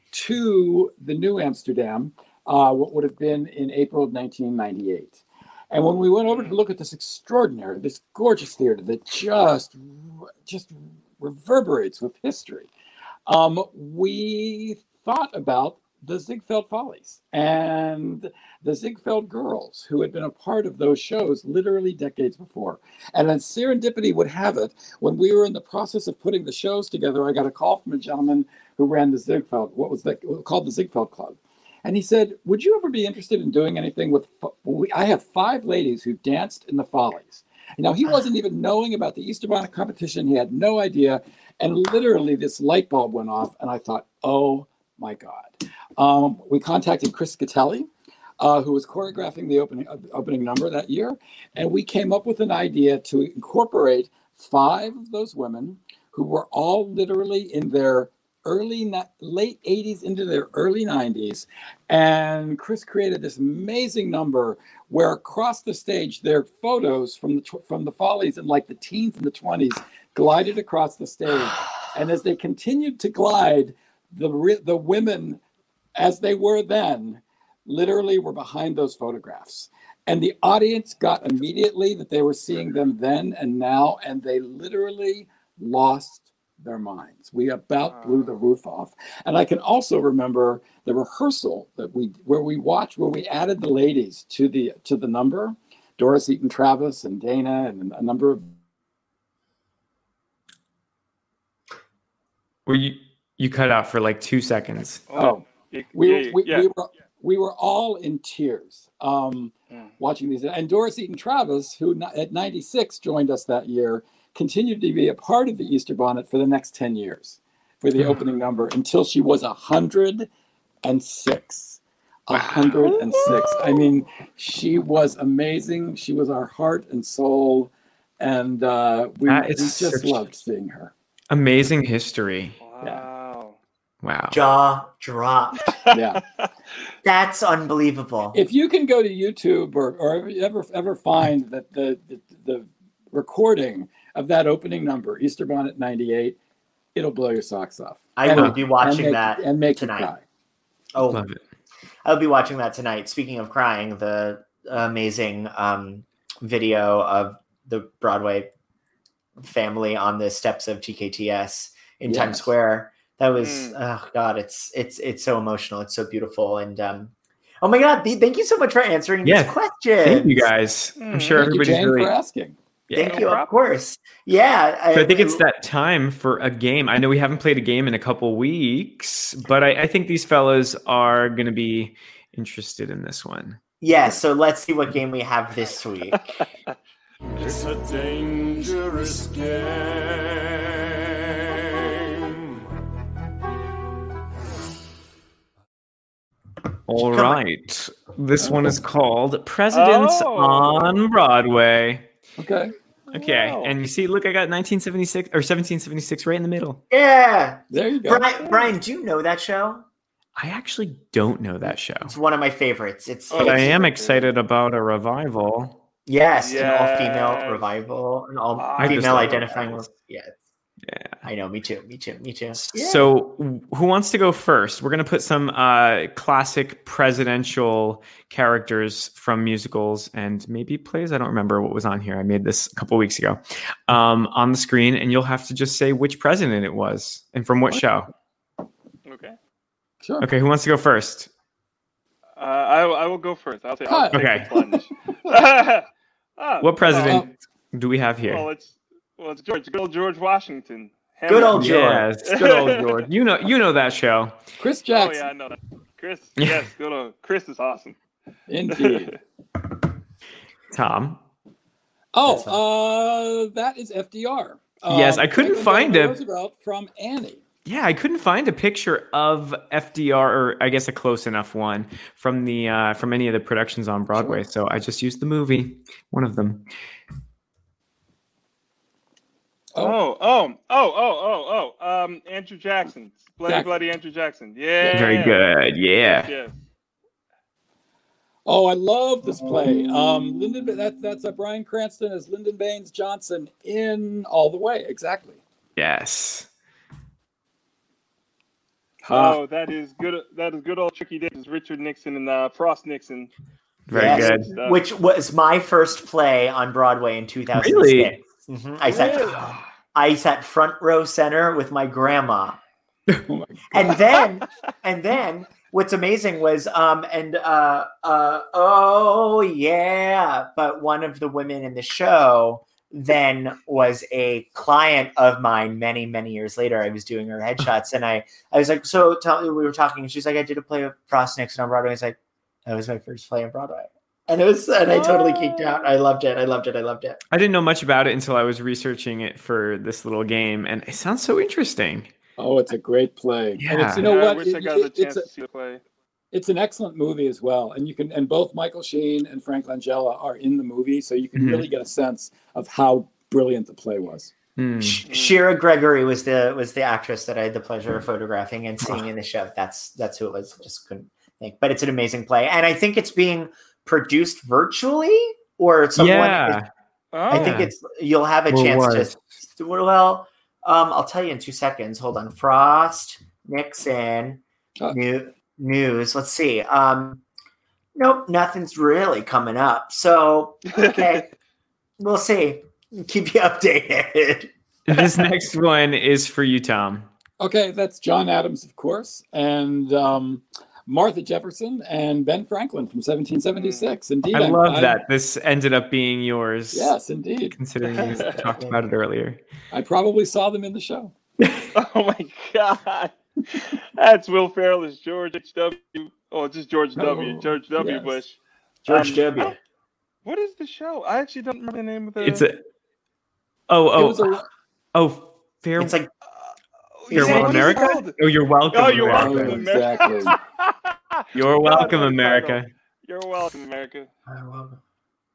Speaker 6: to the New Amsterdam, uh, what would have been in April of nineteen ninety-eight. And when we went over to look at this extraordinary, this gorgeous theater that just, just reverberates with history, um, we thought about the Ziegfeld Follies and the Ziegfeld Girls, who had been a part of those shows literally decades before. And then serendipity would have it, when we were in the process of putting the shows together, I got a call from a gentleman who ran the Ziegfeld, what was that called, the Ziegfeld Club. And he said, would you ever be interested in doing anything with, we, I have five ladies who danced in the Follies. You know, he wasn't even knowing about the Easter Bonnet competition. He had no idea. And literally this light bulb went off and I thought, oh my God. Um, we contacted Chris Scatelli, uh, who was choreographing the opening, uh, opening number that year. And we came up with an idea to incorporate five of those women who were all literally in their early, late eighties into their early nineties. And Chris created this amazing number where across the stage, their photos from the, from the Follies in like the teens and the twenties glided across the stage. And as they continued to glide, the, the women, as they were then, literally were behind those photographs. And the audience got immediately that they were seeing them then and now, and they literally lost their minds. We about blew the roof off. And I can also remember the rehearsal that we where we watched, where we added the ladies to the to the number, Doris Eaton Travis and Dana and a number of.
Speaker 4: Were you you cut out for like two seconds?
Speaker 6: Oh,
Speaker 5: Yeah,
Speaker 6: we,
Speaker 5: yeah,
Speaker 6: we,
Speaker 5: yeah.
Speaker 6: we were we were all in tears um,
Speaker 5: Mm.
Speaker 6: watching these. And Doris Eaton Travis, who n- at ninety-six joined us that year, continued to be a part of the Easter Bonnet for the next ten years for the
Speaker 4: Mm.
Speaker 6: opening number until she was one hundred six. one hundred six. I mean, she was amazing. She was our heart and soul. And uh, we, we
Speaker 4: That is
Speaker 6: just
Speaker 4: such-
Speaker 6: loved seeing her.
Speaker 4: Amazing history.
Speaker 5: Wow.
Speaker 4: Wow.
Speaker 3: Jaw dropped.
Speaker 6: Yeah.
Speaker 3: That's unbelievable.
Speaker 6: If you can go to YouTube or, or ever ever find that the, the the recording of that opening number, Easter Bonnet ninety-eight, it'll blow your socks off.
Speaker 3: I
Speaker 6: And-
Speaker 3: will be watching
Speaker 6: and make,
Speaker 3: that
Speaker 6: and make
Speaker 3: tonight.
Speaker 6: you cry.
Speaker 3: Oh,
Speaker 4: Love it.
Speaker 3: I'll be watching that tonight. Speaking of crying, the amazing um, video of the Broadway family on the steps of T K T S in
Speaker 6: Yes.
Speaker 3: Times Square. That was
Speaker 5: Mm.
Speaker 3: oh god, it's it's it's so emotional. It's so beautiful, and um, oh my god, th- thank you so much for answering
Speaker 4: Yeah,
Speaker 3: these questions.
Speaker 4: Thank you guys. I'm sure
Speaker 6: Thank you,
Speaker 4: everybody's
Speaker 6: Jane,
Speaker 4: really.
Speaker 6: for asking.
Speaker 4: Yeah.
Speaker 3: Thank
Speaker 5: No
Speaker 3: you, of
Speaker 5: problem.
Speaker 3: course. Yeah,
Speaker 4: So I think it's that time for a game. I know we haven't played a game in a couple weeks, but I, I think these fellas are going to be interested in this one.
Speaker 3: Yeah, so let's see what game we have this week.
Speaker 8: It's a dangerous game.
Speaker 4: All
Speaker 3: Come on.
Speaker 4: right. This one is called Presidents
Speaker 5: Oh.
Speaker 4: on Broadway.
Speaker 6: Okay.
Speaker 4: Okay.
Speaker 5: Wow.
Speaker 4: And you see, look, I got nineteen seventy-six or seventeen seventy-six right in the middle.
Speaker 3: Yeah.
Speaker 6: There you go.
Speaker 3: Brian, Brian, do you know that show?
Speaker 4: I actually don't know that show,
Speaker 3: It's one of my favorites. It's,
Speaker 5: Oh,
Speaker 4: but I
Speaker 3: it's
Speaker 4: am excited about a revival.
Speaker 3: yes, an
Speaker 5: Yes.
Speaker 3: all-female revival, an all-female
Speaker 5: I
Speaker 4: just love
Speaker 3: identifying.
Speaker 5: that.
Speaker 3: Yeah,
Speaker 4: Yeah.
Speaker 3: I know. Me too. Me too. Me too. Yeah.
Speaker 4: So, who wants to go first? We're going to put some uh, classic presidential characters from musicals and maybe plays. I don't remember what was on here. I made this a couple weeks ago um, on the screen, and you'll have to just say which president it was and from what show.
Speaker 5: Okay.
Speaker 6: Sure.
Speaker 4: Okay, who wants to go first?
Speaker 5: Uh, I, I will go first. I'll take, I'll take
Speaker 4: Okay.
Speaker 5: the plunge. Ah,
Speaker 4: What president
Speaker 6: Uh,
Speaker 4: do we have here?
Speaker 5: Well, it's well, it's George. Good old George Washington.
Speaker 3: Good old
Speaker 5: Hamilton.
Speaker 3: George.
Speaker 4: Yes, good old George. You know, you know that show.
Speaker 6: Chris
Speaker 5: Oh
Speaker 6: Jackson.
Speaker 5: yeah, I know that. Chris. Yes, good old Chris is awesome.
Speaker 6: Indeed.
Speaker 4: Tom.
Speaker 6: Oh, uh, that is F D R.
Speaker 4: Yes, I couldn't
Speaker 6: Franklin
Speaker 4: find
Speaker 6: Delano
Speaker 4: it.
Speaker 6: Roosevelt from Annie.
Speaker 4: Yeah, I couldn't find a picture of F D R, or I guess a close enough one from the uh, from any of the productions on Broadway. So I just used the movie, one of them.
Speaker 5: Oh, oh, oh, oh, oh, oh. Um, Andrew Jackson. Bloody,
Speaker 6: Jackson.
Speaker 5: bloody Andrew Jackson. Yeah.
Speaker 4: Very good. Yeah.
Speaker 5: Yes.
Speaker 6: Oh, I love this play. Um, Lyndon, that, that's uh, Bryan Cranston as Lyndon Baines Johnson in All the Way. Exactly.
Speaker 4: Yes.
Speaker 5: Oh, that is good. That is good old Tricky Dick. Richard Nixon and uh, Frost Nixon.
Speaker 4: Very
Speaker 3: Yes.
Speaker 4: good.
Speaker 5: Stuff.
Speaker 3: Which was my first play on Broadway in two thousand six.
Speaker 4: Really?
Speaker 3: Mhm. I sat
Speaker 5: Really?
Speaker 3: I sat front row center with my grandma.
Speaker 6: Oh my God.
Speaker 3: And then and then what's amazing was um and uh uh oh yeah, but one of the women in the show then was a client of mine many many years later. I was doing her headshots and I I was like, so tell me, we were talking and she's like, I did a play of Frost Nixon on Broadway. I was like, that was my first play on Broadway. And it was and I totally geeked out. I loved it. I loved it. I loved it.
Speaker 4: I didn't know much about it until I was researching it for this little game, and it sounds so interesting.
Speaker 6: Oh, it's a great play. And
Speaker 4: Yeah.
Speaker 6: it's, you know
Speaker 5: Yeah, I
Speaker 6: what?
Speaker 5: wish I
Speaker 6: It-
Speaker 5: got the
Speaker 6: it-
Speaker 5: chance
Speaker 6: it's, a,
Speaker 5: to see the play.
Speaker 6: it's an excellent movie as well. And you can, and both Michael Sheen and Frank Langella are in the movie, so you can
Speaker 4: Mhm.
Speaker 6: really get a sense of how brilliant the play was.
Speaker 4: Hmm.
Speaker 3: Sh- Shira Gregory was the was the actress that I had the pleasure of photographing and seeing in the show. That's that's who it was. Just couldn't think, but it's an amazing play, and I think it's being produced virtually, or someone.
Speaker 4: Yeah.
Speaker 3: is-
Speaker 5: Oh,
Speaker 3: I think it's you'll have a
Speaker 4: Or
Speaker 3: chance
Speaker 4: was.
Speaker 3: to. Well, um, I'll tell you in two seconds. Hold on. Frost, Nixon,
Speaker 6: Uh.
Speaker 3: new, news. Let's see. Um, nope, nothing's really coming up. So okay, we'll see. Keep you updated.
Speaker 4: This next one is for you, Tom.
Speaker 6: Okay, that's John Adams, of course, and um, Martha Jefferson and Ben Franklin from seventeen seventy-six. Indeed,
Speaker 4: I
Speaker 6: I'm-
Speaker 4: love
Speaker 6: I'm-
Speaker 4: that. This ended up being yours.
Speaker 6: Yes, indeed.
Speaker 4: Considering you talked about it earlier.
Speaker 6: I probably saw them in the show.
Speaker 5: Oh my God. That's Will Ferrell as George H W. Oh, it's just George W.
Speaker 6: Oh,
Speaker 5: George W.
Speaker 6: yes.
Speaker 5: Bush.
Speaker 3: George
Speaker 5: Um,
Speaker 3: W.
Speaker 5: I- What is the show? I actually don't remember the name of the.
Speaker 4: It's a. Oh,
Speaker 6: It was
Speaker 4: oh,
Speaker 6: a-
Speaker 4: oh, fair.
Speaker 3: It's like
Speaker 5: Oh,
Speaker 4: Farewell,
Speaker 5: yeah, what is it
Speaker 4: America?
Speaker 5: called?
Speaker 4: Oh, you're welcome.
Speaker 5: Oh, you're
Speaker 4: America.
Speaker 5: welcome,
Speaker 6: Oh,
Speaker 5: America.
Speaker 6: exactly.
Speaker 4: You're
Speaker 5: God,
Speaker 4: welcome,
Speaker 5: what a
Speaker 4: America.
Speaker 5: title. You're welcome, America.
Speaker 3: I love it.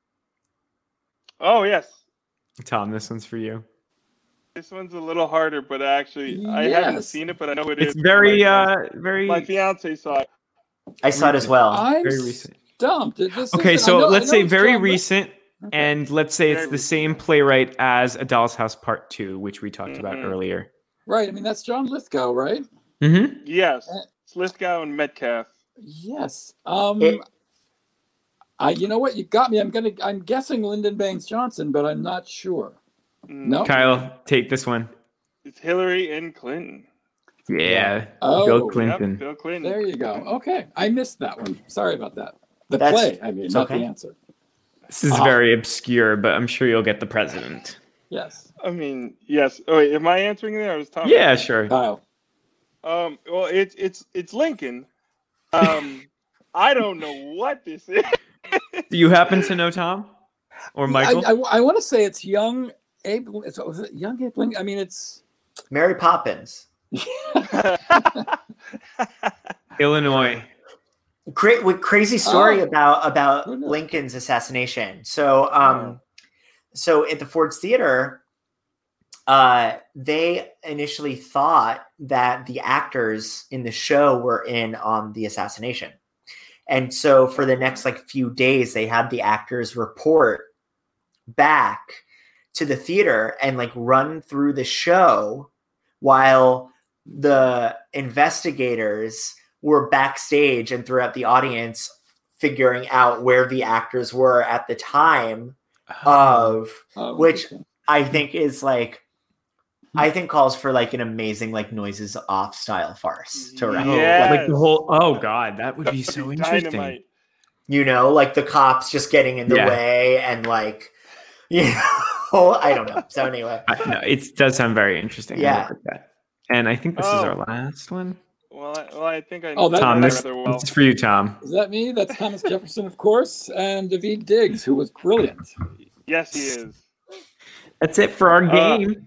Speaker 5: Oh yes,
Speaker 4: Tom, this one's for you.
Speaker 5: this one's a little harder, but actually I haven't
Speaker 6: Yes.
Speaker 5: seen it, but I know it is.
Speaker 4: It's very,
Speaker 5: my,
Speaker 4: uh, very.
Speaker 5: my fiance saw it.
Speaker 3: I saw it as well.
Speaker 6: I'm
Speaker 4: Very recent.
Speaker 6: stumped. This
Speaker 4: Okay,
Speaker 6: is- I
Speaker 4: so
Speaker 6: know- I
Speaker 4: let's
Speaker 6: know
Speaker 4: say
Speaker 6: it's
Speaker 4: very
Speaker 6: John Lithgow.
Speaker 4: recent, and let's say it's
Speaker 5: Very
Speaker 4: the
Speaker 5: recent.
Speaker 4: same playwright as A Doll's House Part Two, which we talked about
Speaker 5: Mhm.
Speaker 4: earlier.
Speaker 6: Right. I mean, that's John Lithgow, right?
Speaker 4: Mm-hmm.
Speaker 5: Yes,
Speaker 6: Uh,
Speaker 5: it's Lithgow and Metcalf.
Speaker 6: Yes. Um,
Speaker 3: It-
Speaker 6: I, you know what? You got me. I'm gonna. I'm guessing Lyndon Baines Johnson, but I'm not sure. No.
Speaker 4: Kyle, take this one.
Speaker 5: It's Hillary and Clinton.
Speaker 4: Yeah.
Speaker 6: Oh,
Speaker 4: Bill
Speaker 6: yep,
Speaker 4: Clinton.
Speaker 5: Yep, Bill Clinton.
Speaker 6: There you go. Okay, I missed that one. Sorry about that. The
Speaker 3: That's-
Speaker 6: play. I mean,
Speaker 3: it's
Speaker 6: not
Speaker 3: okay.
Speaker 6: the answer.
Speaker 4: This is
Speaker 6: Ah.
Speaker 4: very obscure, but I'm sure you'll get the president.
Speaker 6: Yes,
Speaker 5: I mean, yes. Oh, wait, am I answering there? I was talking.
Speaker 4: Yeah, sure.
Speaker 6: Kyle.
Speaker 5: Um. Well, it's it's it's Lincoln. Um. I don't know what this is.
Speaker 4: Do you happen to know Tom or Michael?
Speaker 6: I, I, I want to say it's young Abe. It's, was it young Abe Lincoln? I mean, it's
Speaker 3: Mary Poppins.
Speaker 4: Illinois.
Speaker 3: Great, with crazy story
Speaker 6: Oh.
Speaker 3: about about
Speaker 6: Who knew?
Speaker 3: Lincoln's assassination. So, um, so at the Ford's Theater, uh, they initially thought that the actors in the show were in on the assassination, and so for the next like few days, they had the actors report back to the theater and like run through the show while the investigators were backstage and throughout the audience figuring out where the actors were at the time of
Speaker 6: oh,
Speaker 3: which
Speaker 6: interesting.
Speaker 3: I think is like I think calls for like an amazing like noises off style farce to wrap.
Speaker 4: Oh,
Speaker 5: Yes.
Speaker 4: like the whole. Oh God, that would be so interesting.
Speaker 5: Dynamite.
Speaker 3: You know, like the cops just getting in the
Speaker 4: Yeah.
Speaker 3: way and like you know I don't know. So anyway.
Speaker 4: I, no, it does sound very interesting. I
Speaker 3: Yeah.
Speaker 4: like that. And I think this is
Speaker 5: Oh.
Speaker 4: our last one.
Speaker 5: Well, I, well, I think I
Speaker 6: Oh,
Speaker 5: know
Speaker 6: that-
Speaker 4: Tom,
Speaker 5: that
Speaker 4: this,
Speaker 5: rather well.
Speaker 4: this is for you, Tom.
Speaker 6: Is that me? That's Thomas Jefferson, of course, and David Diggs, who was brilliant.
Speaker 5: Yes, he is.
Speaker 4: That's it for our
Speaker 5: Uh,
Speaker 4: game.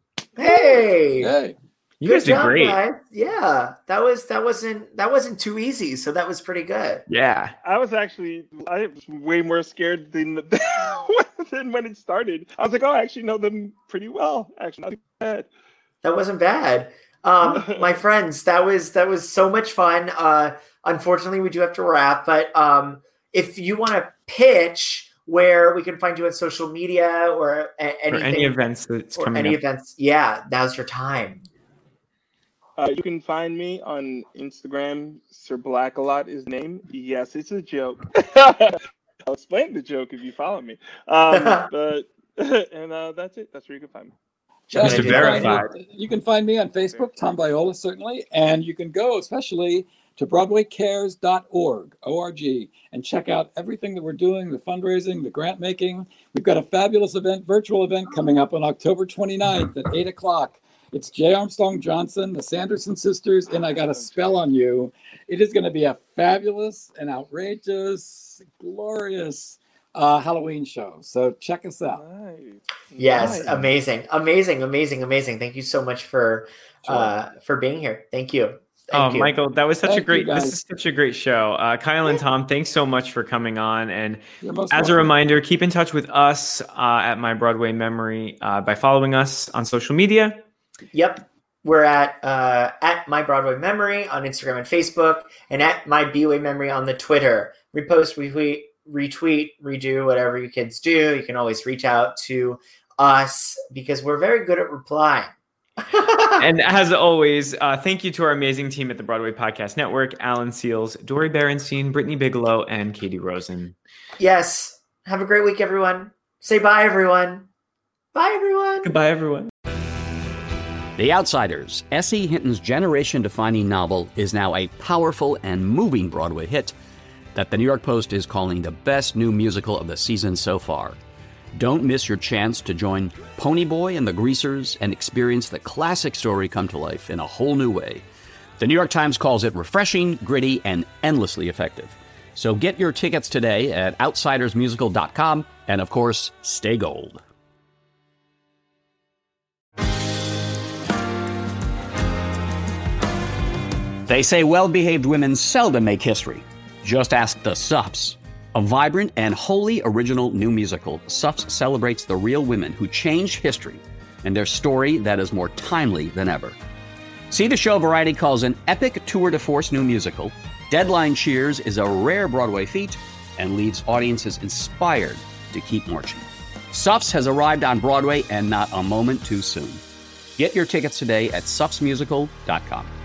Speaker 3: Hey.
Speaker 6: Hey,
Speaker 4: You
Speaker 3: Good
Speaker 4: guys did
Speaker 3: job,
Speaker 4: great.
Speaker 3: guys. Yeah. That was that wasn't that wasn't too easy, so that was pretty good.
Speaker 4: Yeah.
Speaker 5: I was actually I was way more scared than than when it started. I was like, oh, I actually know them pretty well. Actually, not too bad.
Speaker 3: That wasn't bad. Um, my friends, that was that was so much fun. Uh, unfortunately, we do have to wrap, but um, if you want to pitch where we can find you on social media or a-
Speaker 4: For
Speaker 3: anything,
Speaker 4: any events that's
Speaker 3: or
Speaker 4: coming
Speaker 3: any
Speaker 4: up.
Speaker 3: events, yeah, now's your time.
Speaker 5: Uh, you can find me on Instagram. Sir Black a lot is the name. Yes, it's a joke. I'll explain the joke if you follow me. Um, but and uh, that's it. That's where you can find me.
Speaker 3: Should
Speaker 4: Mister
Speaker 3: I do that?
Speaker 4: Verified.
Speaker 6: You can find me on Facebook, Tom Viola, certainly, and you can go especially to broadway cares dot org, O R G, and check out everything that we're doing, the fundraising, the grant making. We've got a fabulous event, virtual event coming up on October twenty-ninth at eight o'clock. It's J. Armstrong Johnson, the Sanderson sisters, and I Got a Spell on You. It is going to be a fabulous and outrageous, glorious uh, Halloween show. So check us out.
Speaker 5: Nice.
Speaker 3: Yes,
Speaker 5: Nice.
Speaker 3: amazing, amazing, amazing, amazing. Thank you so much for
Speaker 6: Sure.
Speaker 3: uh, for being here. Thank you.
Speaker 4: Oh,
Speaker 3: Thank you.
Speaker 4: Michael, that was such
Speaker 6: Thank
Speaker 4: a
Speaker 6: you,
Speaker 4: great. This
Speaker 6: guys.
Speaker 4: is such a great show. Uh, Kyle and Tom, thanks so much for coming on. And
Speaker 6: You're most
Speaker 4: as a
Speaker 6: welcome.
Speaker 4: reminder, keep in touch with us uh, at My Broadway Memory uh, by following us on social media.
Speaker 3: Yep. We're at uh, at My Broadway Memory on Instagram and Facebook, and at My B W A Memory on the Twitter. Repost, retweet, retweet, redo, whatever you kids do. You can always reach out to us because we're very good at replying.
Speaker 4: And as always, uh, thank you to our amazing team at the Broadway Podcast Network: Alan Seals, Dory Berenstein, Brittany Bigelow, and Katie Rosen.
Speaker 3: Yes. Have a great week, everyone. Say bye, everyone. Bye, everyone.
Speaker 4: Goodbye, everyone.
Speaker 7: The Outsiders, S E. Hinton's generation-defining novel, is now a powerful and moving Broadway hit that the New York Post is calling the best new musical of the season so far. Don't miss your chance to join Ponyboy and the Greasers and experience the classic story come to life in a whole new way. The New York Times calls it refreshing, gritty, and endlessly effective. So get your tickets today at outsiders musical dot com, and of course, stay gold. They say well-behaved women seldom make history. Just ask the Suffs. A vibrant and wholly original new musical, Suffs celebrates the real women who changed history and their story that is more timely than ever. See the show Variety calls an epic tour de force new musical. Deadline cheers is a rare Broadway feat and leaves audiences inspired to keep marching. Suffs has arrived on Broadway and not a moment too soon. Get your tickets today at suffs musical dot com.